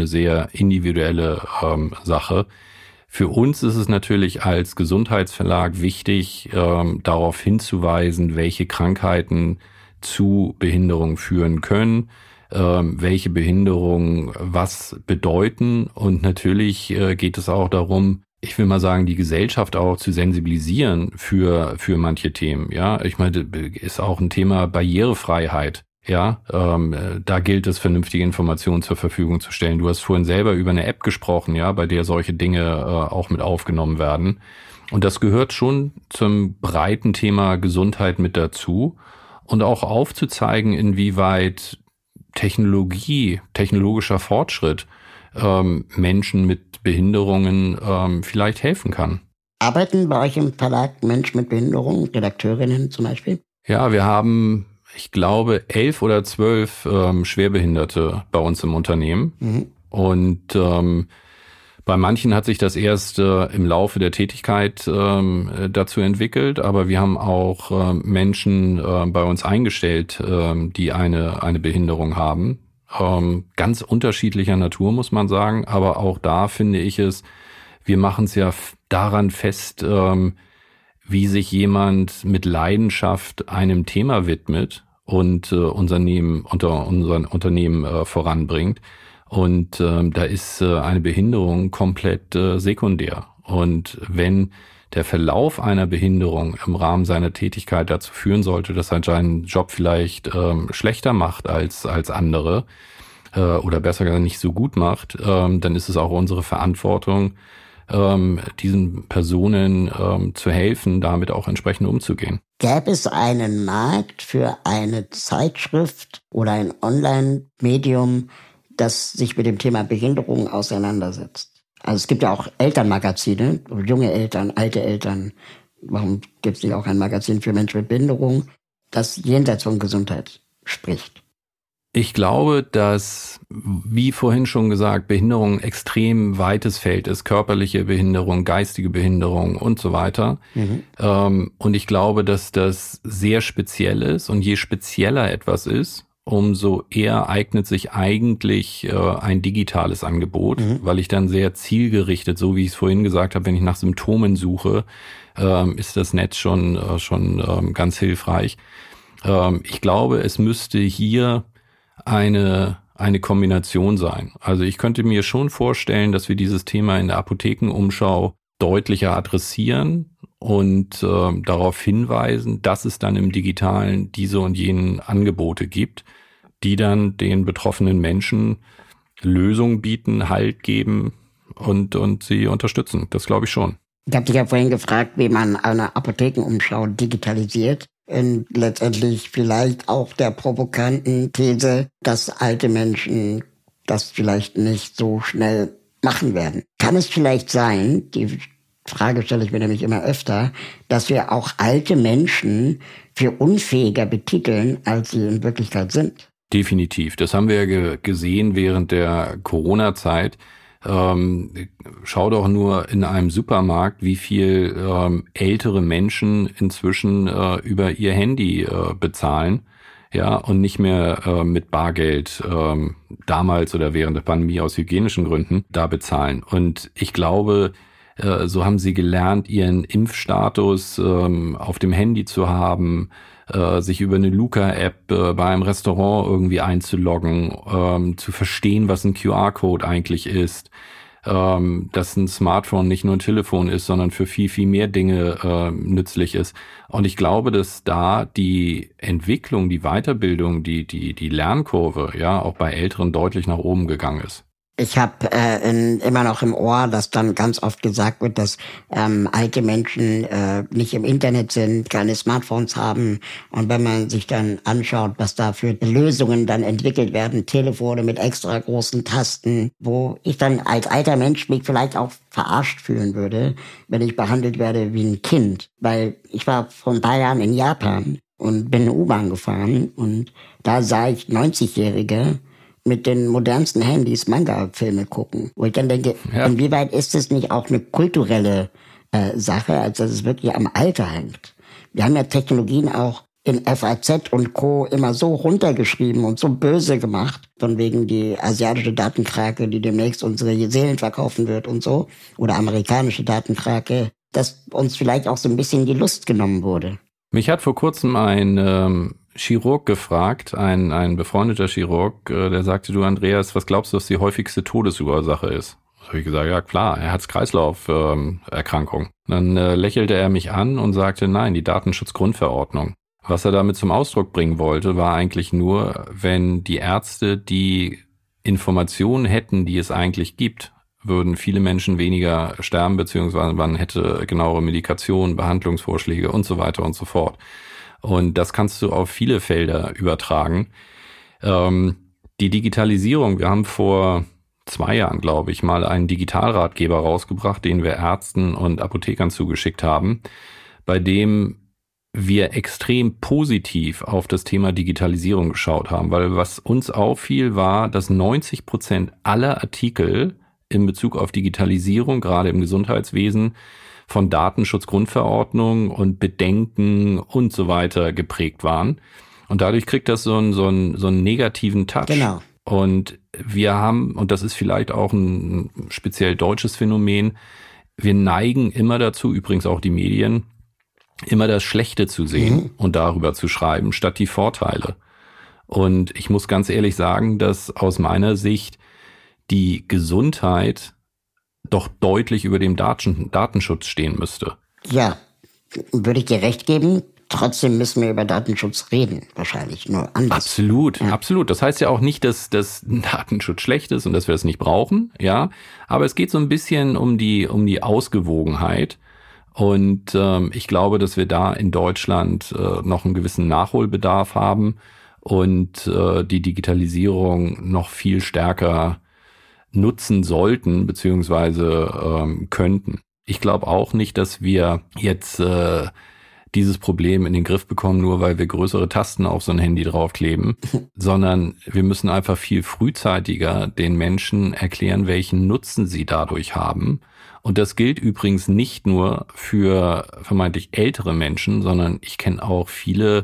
Speaker 4: individuelle Sache. Für uns ist es natürlich als Gesundheitsverlag wichtig, darauf hinzuweisen, welche Krankheiten zu Behinderung führen können, welche Behinderungen was bedeuten. Und natürlich geht es auch darum, ich will mal sagen, die Gesellschaft auch zu sensibilisieren für manche Themen. Ja, ich meine, ist auch ein Thema Barrierefreiheit. Ja, da gilt es, vernünftige Informationen zur Verfügung zu stellen. Du hast vorhin selber über eine App gesprochen, ja, bei der solche Dinge auch mit aufgenommen werden. Und das gehört schon zum breiten Thema Gesundheit mit dazu und auch aufzuzeigen, inwieweit technologischer Fortschritt Menschen mit Behinderungen vielleicht helfen kann.
Speaker 3: Arbeiten bei euch im Verlag Menschen mit Behinderung, Redakteurinnen zum Beispiel?
Speaker 4: Ja, wir haben, ich glaube, 11 oder 12 Schwerbehinderte bei uns im Unternehmen. Und Bei manchen hat sich das erst im Laufe der Tätigkeit dazu entwickelt, aber wir haben auch Menschen bei uns eingestellt, die eine Behinderung haben. Ganz unterschiedlicher Natur, muss man sagen, aber auch da finde ich es, wir machen es ja daran fest, wie sich jemand mit Leidenschaft einem Thema widmet und unser Unternehmen voranbringt. Und da ist eine Behinderung komplett sekundär. Und wenn der Verlauf einer Behinderung im Rahmen seiner Tätigkeit dazu führen sollte, dass er seinen Job vielleicht schlechter macht als andere oder besser gesagt nicht so gut macht, dann ist es auch unsere Verantwortung, diesen Personen zu helfen, damit auch entsprechend umzugehen.
Speaker 3: Gäbe es einen Markt für eine Zeitschrift oder ein Online-Medium, das sich mit dem Thema Behinderung auseinandersetzt? Also es gibt ja auch Elternmagazine, junge Eltern, alte Eltern. Warum gibt es nicht auch ein Magazin für Menschen mit Behinderung, das jenseits von Gesundheit spricht?
Speaker 4: Ich glaube, dass, wie vorhin schon gesagt, Behinderung ein extrem weites Feld ist. Körperliche Behinderung, geistige Behinderung und so weiter. Und ich glaube, dass das sehr speziell ist. Und je spezieller etwas ist, umso eher eignet sich eigentlich ein digitales Angebot, weil ich dann sehr zielgerichtet, so wie ich es vorhin gesagt habe, wenn ich nach Symptomen suche, ist das Netz schon ganz hilfreich. Ich glaube, es müsste hier eine Kombination sein. Also ich könnte mir schon vorstellen, dass wir dieses Thema in der Apothekenumschau deutlicher adressieren und darauf hinweisen, dass es dann im Digitalen diese und jenen Angebote gibt, die dann den betroffenen Menschen Lösungen bieten, Halt geben und sie unterstützen. Das glaube ich schon.
Speaker 3: Ich habe dich ja vorhin gefragt, wie man eine Apothekenumschau digitalisiert. Und letztendlich vielleicht auch der provokanten These, dass alte Menschen das vielleicht nicht so schnell machen werden. Kann es vielleicht sein, die Frage stelle ich mir nämlich immer öfter, dass wir auch alte Menschen für unfähiger betiteln, als sie in Wirklichkeit sind?
Speaker 4: Definitiv. Das haben wir ja gesehen während der Corona-Zeit. Schau doch nur in einem Supermarkt, wie viel ältere Menschen inzwischen über ihr Handy bezahlen, ja, und nicht mehr mit Bargeld damals oder während der Pandemie aus hygienischen Gründen da bezahlen. Und ich glaube, so haben sie gelernt, ihren Impfstatus auf dem Handy zu haben, sich über eine Luca-App bei einem Restaurant irgendwie einzuloggen, zu verstehen, was ein QR-Code eigentlich ist, dass ein Smartphone nicht nur ein Telefon ist, sondern für viel, viel mehr Dinge nützlich ist. Und ich glaube, dass da die Entwicklung, die Weiterbildung, die Lernkurve, ja, auch bei Älteren deutlich nach oben gegangen ist.
Speaker 3: Ich habe immer noch im Ohr, dass dann ganz oft gesagt wird, dass alte Menschen nicht im Internet sind, keine Smartphones haben. Und wenn man sich dann anschaut, was da für Lösungen dann entwickelt werden, Telefone mit extra großen Tasten, wo ich dann als alter Mensch mich vielleicht auch verarscht fühlen würde, wenn ich behandelt werde wie ein Kind. Weil ich war vor ein paar Jahren in Japan und bin in U-Bahn gefahren und da sah ich 90-Jährige mit den modernsten Handys Manga-Filme gucken. Wo ich dann denke, inwieweit ist es nicht auch eine kulturelle Sache, als dass es wirklich am Alter hängt? Wir haben ja Technologien auch in FAZ und Co. immer so runtergeschrieben und so böse gemacht, von wegen die asiatische Datenkrake, die demnächst unsere Seelen verkaufen wird und so, oder amerikanische Datenkrake, dass uns vielleicht auch so ein bisschen die Lust genommen wurde.
Speaker 4: Mich hat vor kurzem ein Chirurg gefragt, ein befreundeter Chirurg, der sagte, du Andreas, was glaubst du, was die häufigste Todesursache ist? Da habe ich gesagt, ja klar, Herz-Kreislauf-Erkrankung. Dann lächelte er mich an und sagte, nein, die Datenschutzgrundverordnung. Was er damit zum Ausdruck bringen wollte, war eigentlich nur, wenn die Ärzte die Informationen hätten, die es eigentlich gibt, würden viele Menschen weniger sterben, beziehungsweise man hätte genauere Medikationen, Behandlungsvorschläge und so weiter und so fort. Und das kannst du auf viele Felder übertragen. Die Digitalisierung, wir haben vor 2 Jahren, glaube ich, mal einen Digitalratgeber rausgebracht, den wir Ärzten und Apothekern zugeschickt haben, bei dem wir extrem positiv auf das Thema Digitalisierung geschaut haben, weil was uns auffiel, war, dass 90% aller Artikel in Bezug auf Digitalisierung, gerade im Gesundheitswesen, von Datenschutzgrundverordnung und Bedenken und so weiter geprägt waren. Und dadurch kriegt das so einen negativen Touch.
Speaker 3: Genau.
Speaker 4: Und wir haben, und das ist vielleicht auch ein speziell deutsches Phänomen, wir neigen immer dazu, übrigens auch die Medien, immer das Schlechte zu sehen und darüber zu schreiben, statt die Vorteile. Und ich muss ganz ehrlich sagen, dass aus meiner Sicht die Gesundheit doch deutlich über dem Datenschutz stehen müsste.
Speaker 3: Ja, würde ich dir recht geben. Trotzdem müssen wir über Datenschutz reden, wahrscheinlich nur anders.
Speaker 4: Absolut, ja. Absolut. Das heißt ja auch nicht, dass Datenschutz schlecht ist und dass wir das nicht brauchen, ja. Aber es geht so ein bisschen um die Ausgewogenheit. Und ich glaube, dass wir da in Deutschland noch einen gewissen Nachholbedarf haben und die Digitalisierung noch viel stärker nutzen sollten beziehungsweise könnten. Ich glaube auch nicht, dass wir jetzt dieses Problem in den Griff bekommen, nur weil wir größere Tasten auf so ein Handy draufkleben, sondern wir müssen einfach viel frühzeitiger den Menschen erklären, welchen Nutzen sie dadurch haben. Und das gilt übrigens nicht nur für vermeintlich ältere Menschen, sondern ich kenne auch viele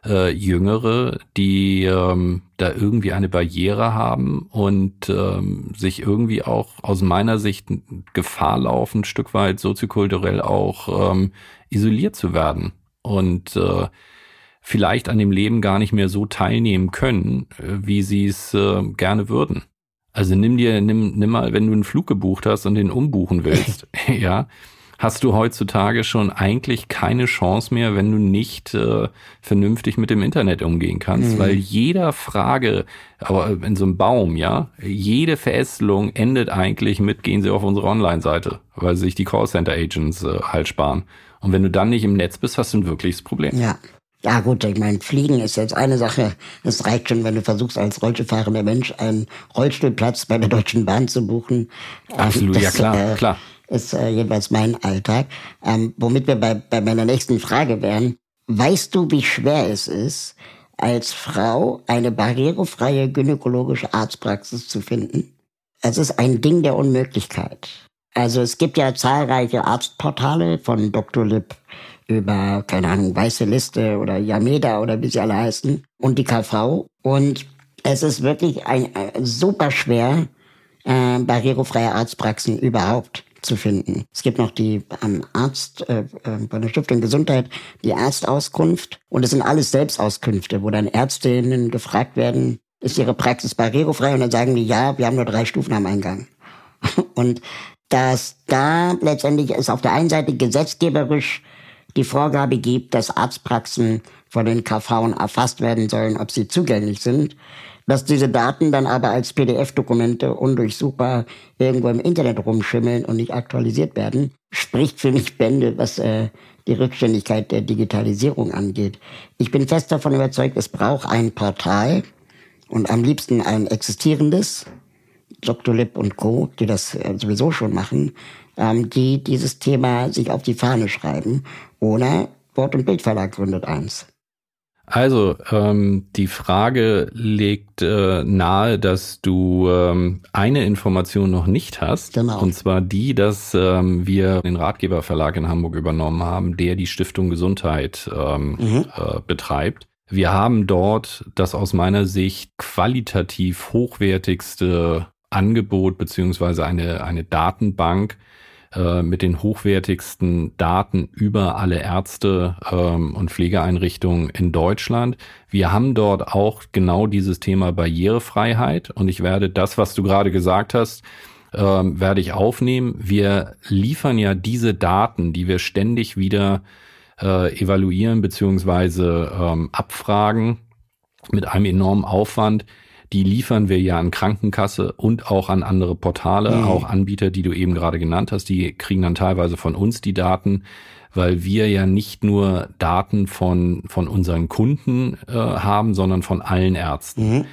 Speaker 4: Jüngere, die da irgendwie eine Barriere haben und sich irgendwie auch aus meiner Sicht Gefahr laufen, ein Stück weit soziokulturell auch isoliert zu werden und vielleicht an dem Leben gar nicht mehr so teilnehmen können, wie sie es gerne würden. Also nimm mal, wenn du einen Flug gebucht hast und den umbuchen willst, ja, hast du heutzutage schon eigentlich keine Chance mehr, wenn du nicht vernünftig mit dem Internet umgehen kannst, weil jeder Frage, aber in so einem Baum, ja, jede Verästelung endet eigentlich mit, gehen Sie auf unsere Online-Seite, weil sich die Callcenter-Agents halt sparen. Und wenn du dann nicht im Netz bist, hast du ein wirkliches Problem.
Speaker 3: Ja. Ja gut, ich meine, Fliegen ist jetzt eine Sache. Es reicht schon, wenn du versuchst, als Rollstuhlfahrender Mensch einen Rollstuhlplatz bei der Deutschen Bahn zu buchen.
Speaker 4: Absolut, das, ja klar.
Speaker 3: Ist jedenfalls mein Alltag. Womit wir bei meiner nächsten Frage wären. Weißt du, wie schwer es ist, als Frau eine barrierefreie gynäkologische Arztpraxis zu finden? Es ist ein Ding der Unmöglichkeit. Also es gibt ja zahlreiche Arztportale von Dr. Lipp über, keine Ahnung, Weiße Liste oder Yameda oder wie sie alle heißen und die KV. Und es ist wirklich super schwer, barrierefreie Arztpraxen überhaupt zu finden. Es gibt noch die Arzt bei der Stiftung Gesundheit, die Arztauskunft. Und es sind alles Selbstauskünfte, wo dann Ärztinnen gefragt werden, ist ihre Praxis barrierefrei? Und dann sagen die, ja, wir haben nur 3 Stufen am Eingang. Und dass da letztendlich es auf der einen Seite gesetzgeberisch die Vorgabe gibt, dass Arztpraxen von den KV erfasst werden sollen, ob sie zugänglich sind, dass diese Daten dann aber als PDF-Dokumente undurchsuchbar irgendwo im Internet rumschimmeln und nicht aktualisiert werden, spricht für mich Bände, was die Rückständigkeit der Digitalisierung angeht. Ich bin fest davon überzeugt, es braucht ein Portal und am liebsten ein existierendes, Dr. Lipp und Co., die das sowieso schon machen, die dieses Thema sich auf die Fahne schreiben. Oder Wort- und Bildverlag gründet eins.
Speaker 4: Also, die Frage legt nahe, dass du eine Information noch nicht hast.
Speaker 3: Genau.
Speaker 4: Und zwar die, dass wir den Ratgeberverlag in Hamburg übernommen haben, der die Stiftung Gesundheit betreibt. Wir haben dort das aus meiner Sicht qualitativ hochwertigste Angebot beziehungsweise eine Datenbank mit den hochwertigsten Daten über alle Ärzte und Pflegeeinrichtungen in Deutschland. Wir haben dort auch genau dieses Thema Barrierefreiheit und ich werde das, was du gerade gesagt hast, werde ich aufnehmen. Wir liefern ja diese Daten, die wir ständig wieder evaluieren beziehungsweise abfragen mit einem enormen Aufwand. Die liefern wir ja an Krankenkasse und auch an andere Portale, auch Anbieter, die du eben gerade genannt hast, die kriegen dann teilweise von uns die Daten, weil wir ja nicht nur Daten von unseren Kunden haben, sondern von allen Ärzten.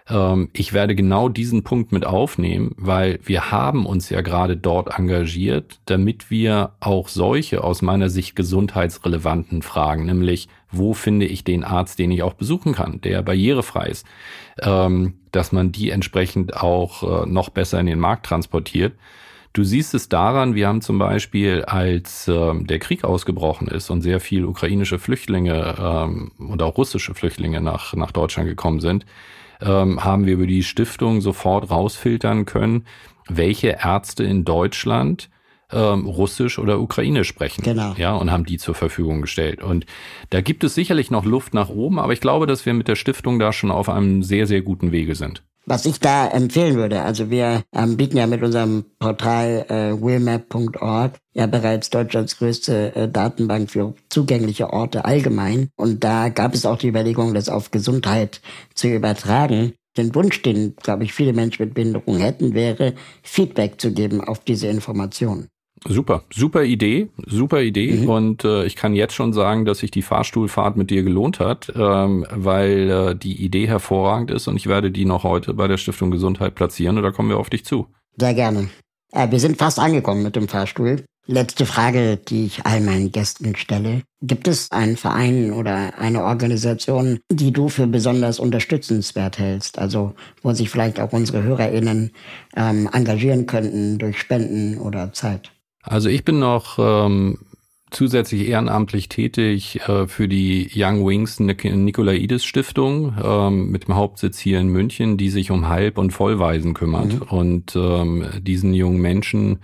Speaker 4: Ich werde genau diesen Punkt mit aufnehmen, weil wir haben uns ja gerade dort engagiert, damit wir auch solche aus meiner Sicht gesundheitsrelevanten Fragen, nämlich wo finde ich den Arzt, den ich auch besuchen kann, der barrierefrei ist, dass man die entsprechend auch noch besser in den Markt transportiert. Du siehst es daran, wir haben zum Beispiel, als der Krieg ausgebrochen ist und sehr viel ukrainische Flüchtlinge und auch russische Flüchtlinge nach Deutschland gekommen sind, haben wir über die Stiftung sofort rausfiltern können, welche Ärzte in Deutschland Russisch oder Ukrainisch sprechen.
Speaker 3: Genau.
Speaker 4: Ja, und haben die zur Verfügung gestellt. Und da gibt es sicherlich noch Luft nach oben, aber ich glaube, dass wir mit der Stiftung da schon auf einem sehr, sehr guten Wege sind.
Speaker 3: Was ich da empfehlen würde, also wir bieten ja mit unserem Portal willmap.org ja bereits Deutschlands größte Datenbank für zugängliche Orte allgemein. Und da gab es auch die Überlegung, das auf Gesundheit zu übertragen. Den Wunsch, den, glaube ich, viele Menschen mit Behinderung hätten, wäre, Feedback zu geben auf diese Informationen.
Speaker 4: Super Idee. Und ich kann jetzt schon sagen, dass sich die Fahrstuhlfahrt mit dir gelohnt hat, weil die Idee hervorragend ist und ich werde die noch heute bei der Stiftung Gesundheit platzieren und da kommen wir auf dich zu.
Speaker 3: Sehr gerne. Wir sind fast angekommen mit dem Fahrstuhl. Letzte Frage, die ich all meinen Gästen stelle. Gibt es einen Verein oder eine Organisation, die du für besonders unterstützenswert hältst? Also wo sich vielleicht auch unsere HörerInnen engagieren könnten durch Spenden oder Zeit?
Speaker 4: Also ich bin noch zusätzlich ehrenamtlich tätig für die Young Wings Nikolaides Stiftung mit dem Hauptsitz hier in München, die sich um Halb- und Vollwaisen kümmert und diesen jungen Menschen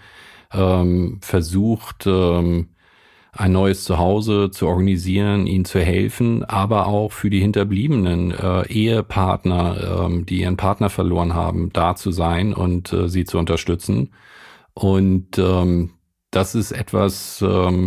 Speaker 4: versucht, ein neues Zuhause zu organisieren, ihnen zu helfen, aber auch für die hinterbliebenen Ehepartner, die ihren Partner verloren haben, da zu sein und sie zu unterstützen. Und das ist etwas,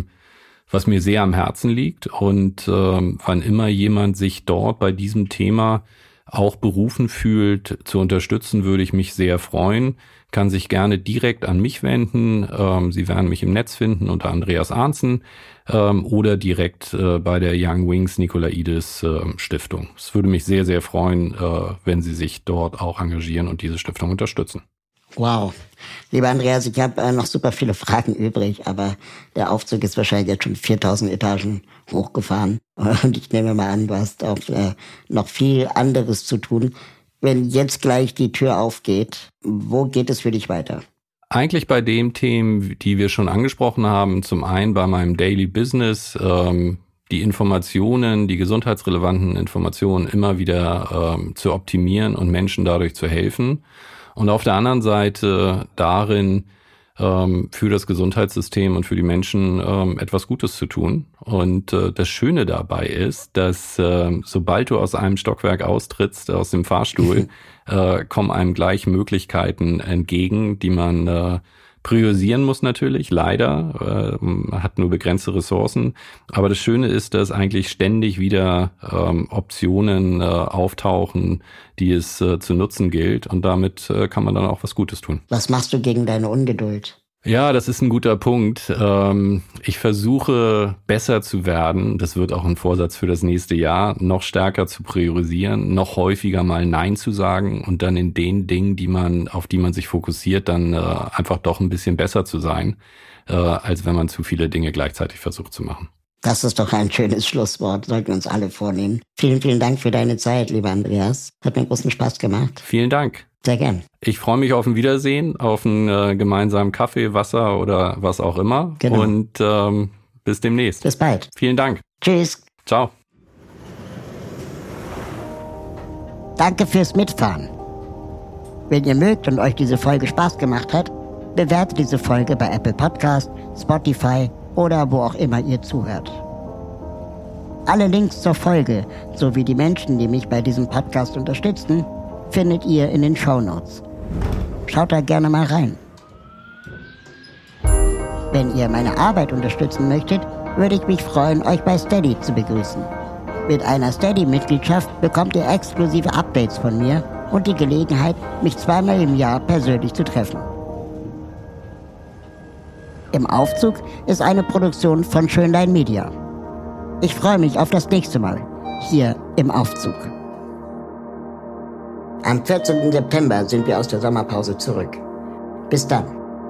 Speaker 4: was mir sehr am Herzen liegt. Und wann immer jemand sich dort bei diesem Thema auch berufen fühlt, zu unterstützen, würde ich mich sehr freuen. Kann sich gerne direkt an mich wenden. Sie werden mich im Netz finden unter Andreas Arntzen oder direkt bei der Young Wings Nikolaides Stiftung. Es würde mich sehr, sehr freuen, wenn Sie sich dort auch engagieren und diese Stiftung unterstützen.
Speaker 3: Wow. Lieber Andreas, ich habe noch super viele Fragen übrig, aber der Aufzug ist wahrscheinlich jetzt schon 4000 Etagen hochgefahren. Und ich nehme mal an, du hast auch noch viel anderes zu tun. Wenn jetzt gleich die Tür aufgeht, wo geht es für dich weiter?
Speaker 4: Eigentlich bei den Themen, die wir schon angesprochen haben. Zum einen bei meinem Daily Business, die Informationen, die gesundheitsrelevanten Informationen immer wieder zu optimieren und Menschen dadurch zu helfen. Und auf der anderen Seite darin, für das Gesundheitssystem und für die Menschen etwas Gutes zu tun. Und das Schöne dabei ist, dass sobald du aus einem Stockwerk austrittst, aus dem Fahrstuhl, kommen einem gleich Möglichkeiten entgegen, die man priorisieren muss natürlich, leider, hat nur begrenzte Ressourcen. Aber das Schöne ist, dass eigentlich ständig wieder Optionen auftauchen, die es zu nutzen gilt. Und damit kann man dann auch was Gutes tun.
Speaker 3: Was machst du gegen deine Ungeduld?
Speaker 4: Ja, das ist ein guter Punkt. Ich versuche besser zu werden. Das wird auch ein Vorsatz für das nächste Jahr, noch stärker zu priorisieren, noch häufiger mal Nein zu sagen und dann in den Dingen, auf die man sich fokussiert, dann einfach doch ein bisschen besser zu sein, als wenn man zu viele Dinge gleichzeitig versucht zu machen.
Speaker 3: Das ist doch ein schönes Schlusswort, sollten wir uns alle vornehmen. Vielen, vielen Dank für deine Zeit, lieber Andreas. Hat mir großen Spaß gemacht.
Speaker 4: Vielen Dank.
Speaker 3: Sehr gern.
Speaker 4: Ich freue mich auf ein Wiedersehen, auf einen gemeinsamen Kaffee, Wasser oder was auch immer.
Speaker 3: Genau.
Speaker 4: Und bis demnächst.
Speaker 3: Bis bald.
Speaker 4: Vielen Dank.
Speaker 3: Tschüss.
Speaker 4: Ciao.
Speaker 3: Danke fürs Mitfahren. Wenn ihr mögt und euch diese Folge Spaß gemacht hat, bewertet diese Folge bei Apple Podcast, Spotify oder wo auch immer ihr zuhört. Alle Links zur Folge sowie die Menschen, die mich bei diesem Podcast unterstützen, findet ihr in den Shownotes. Schaut da gerne mal rein. Wenn ihr meine Arbeit unterstützen möchtet, würde ich mich freuen, euch bei Steady zu begrüßen. Mit einer Steady-Mitgliedschaft bekommt ihr exklusive Updates von mir und die Gelegenheit, mich zweimal im Jahr persönlich zu treffen. Im Aufzug ist eine Produktion von Schönlein Media. Ich freue mich auf das nächste Mal hier im Aufzug. Am 14. September sind wir aus der Sommerpause zurück. Bis dann.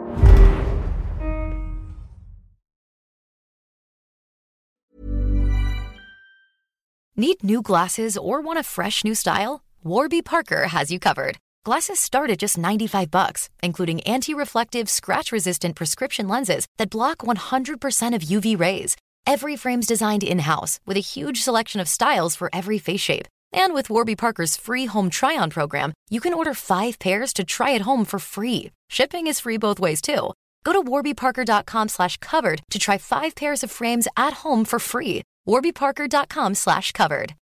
Speaker 5: Need new glasses or want a fresh new style? Warby Parker has you covered. Glasses start at just $95, including anti-reflective, scratch-resistant prescription lenses that block 100% of UV rays. Every frame's designed in-house with a huge selection of styles for every face shape. And with Warby Parker's free home try-on program, you can order 5 pairs to try at home for free. Shipping is free both ways, too. Go to warbyparker.com/covered to try 5 pairs of frames at home for free. warbyparker.com/covered.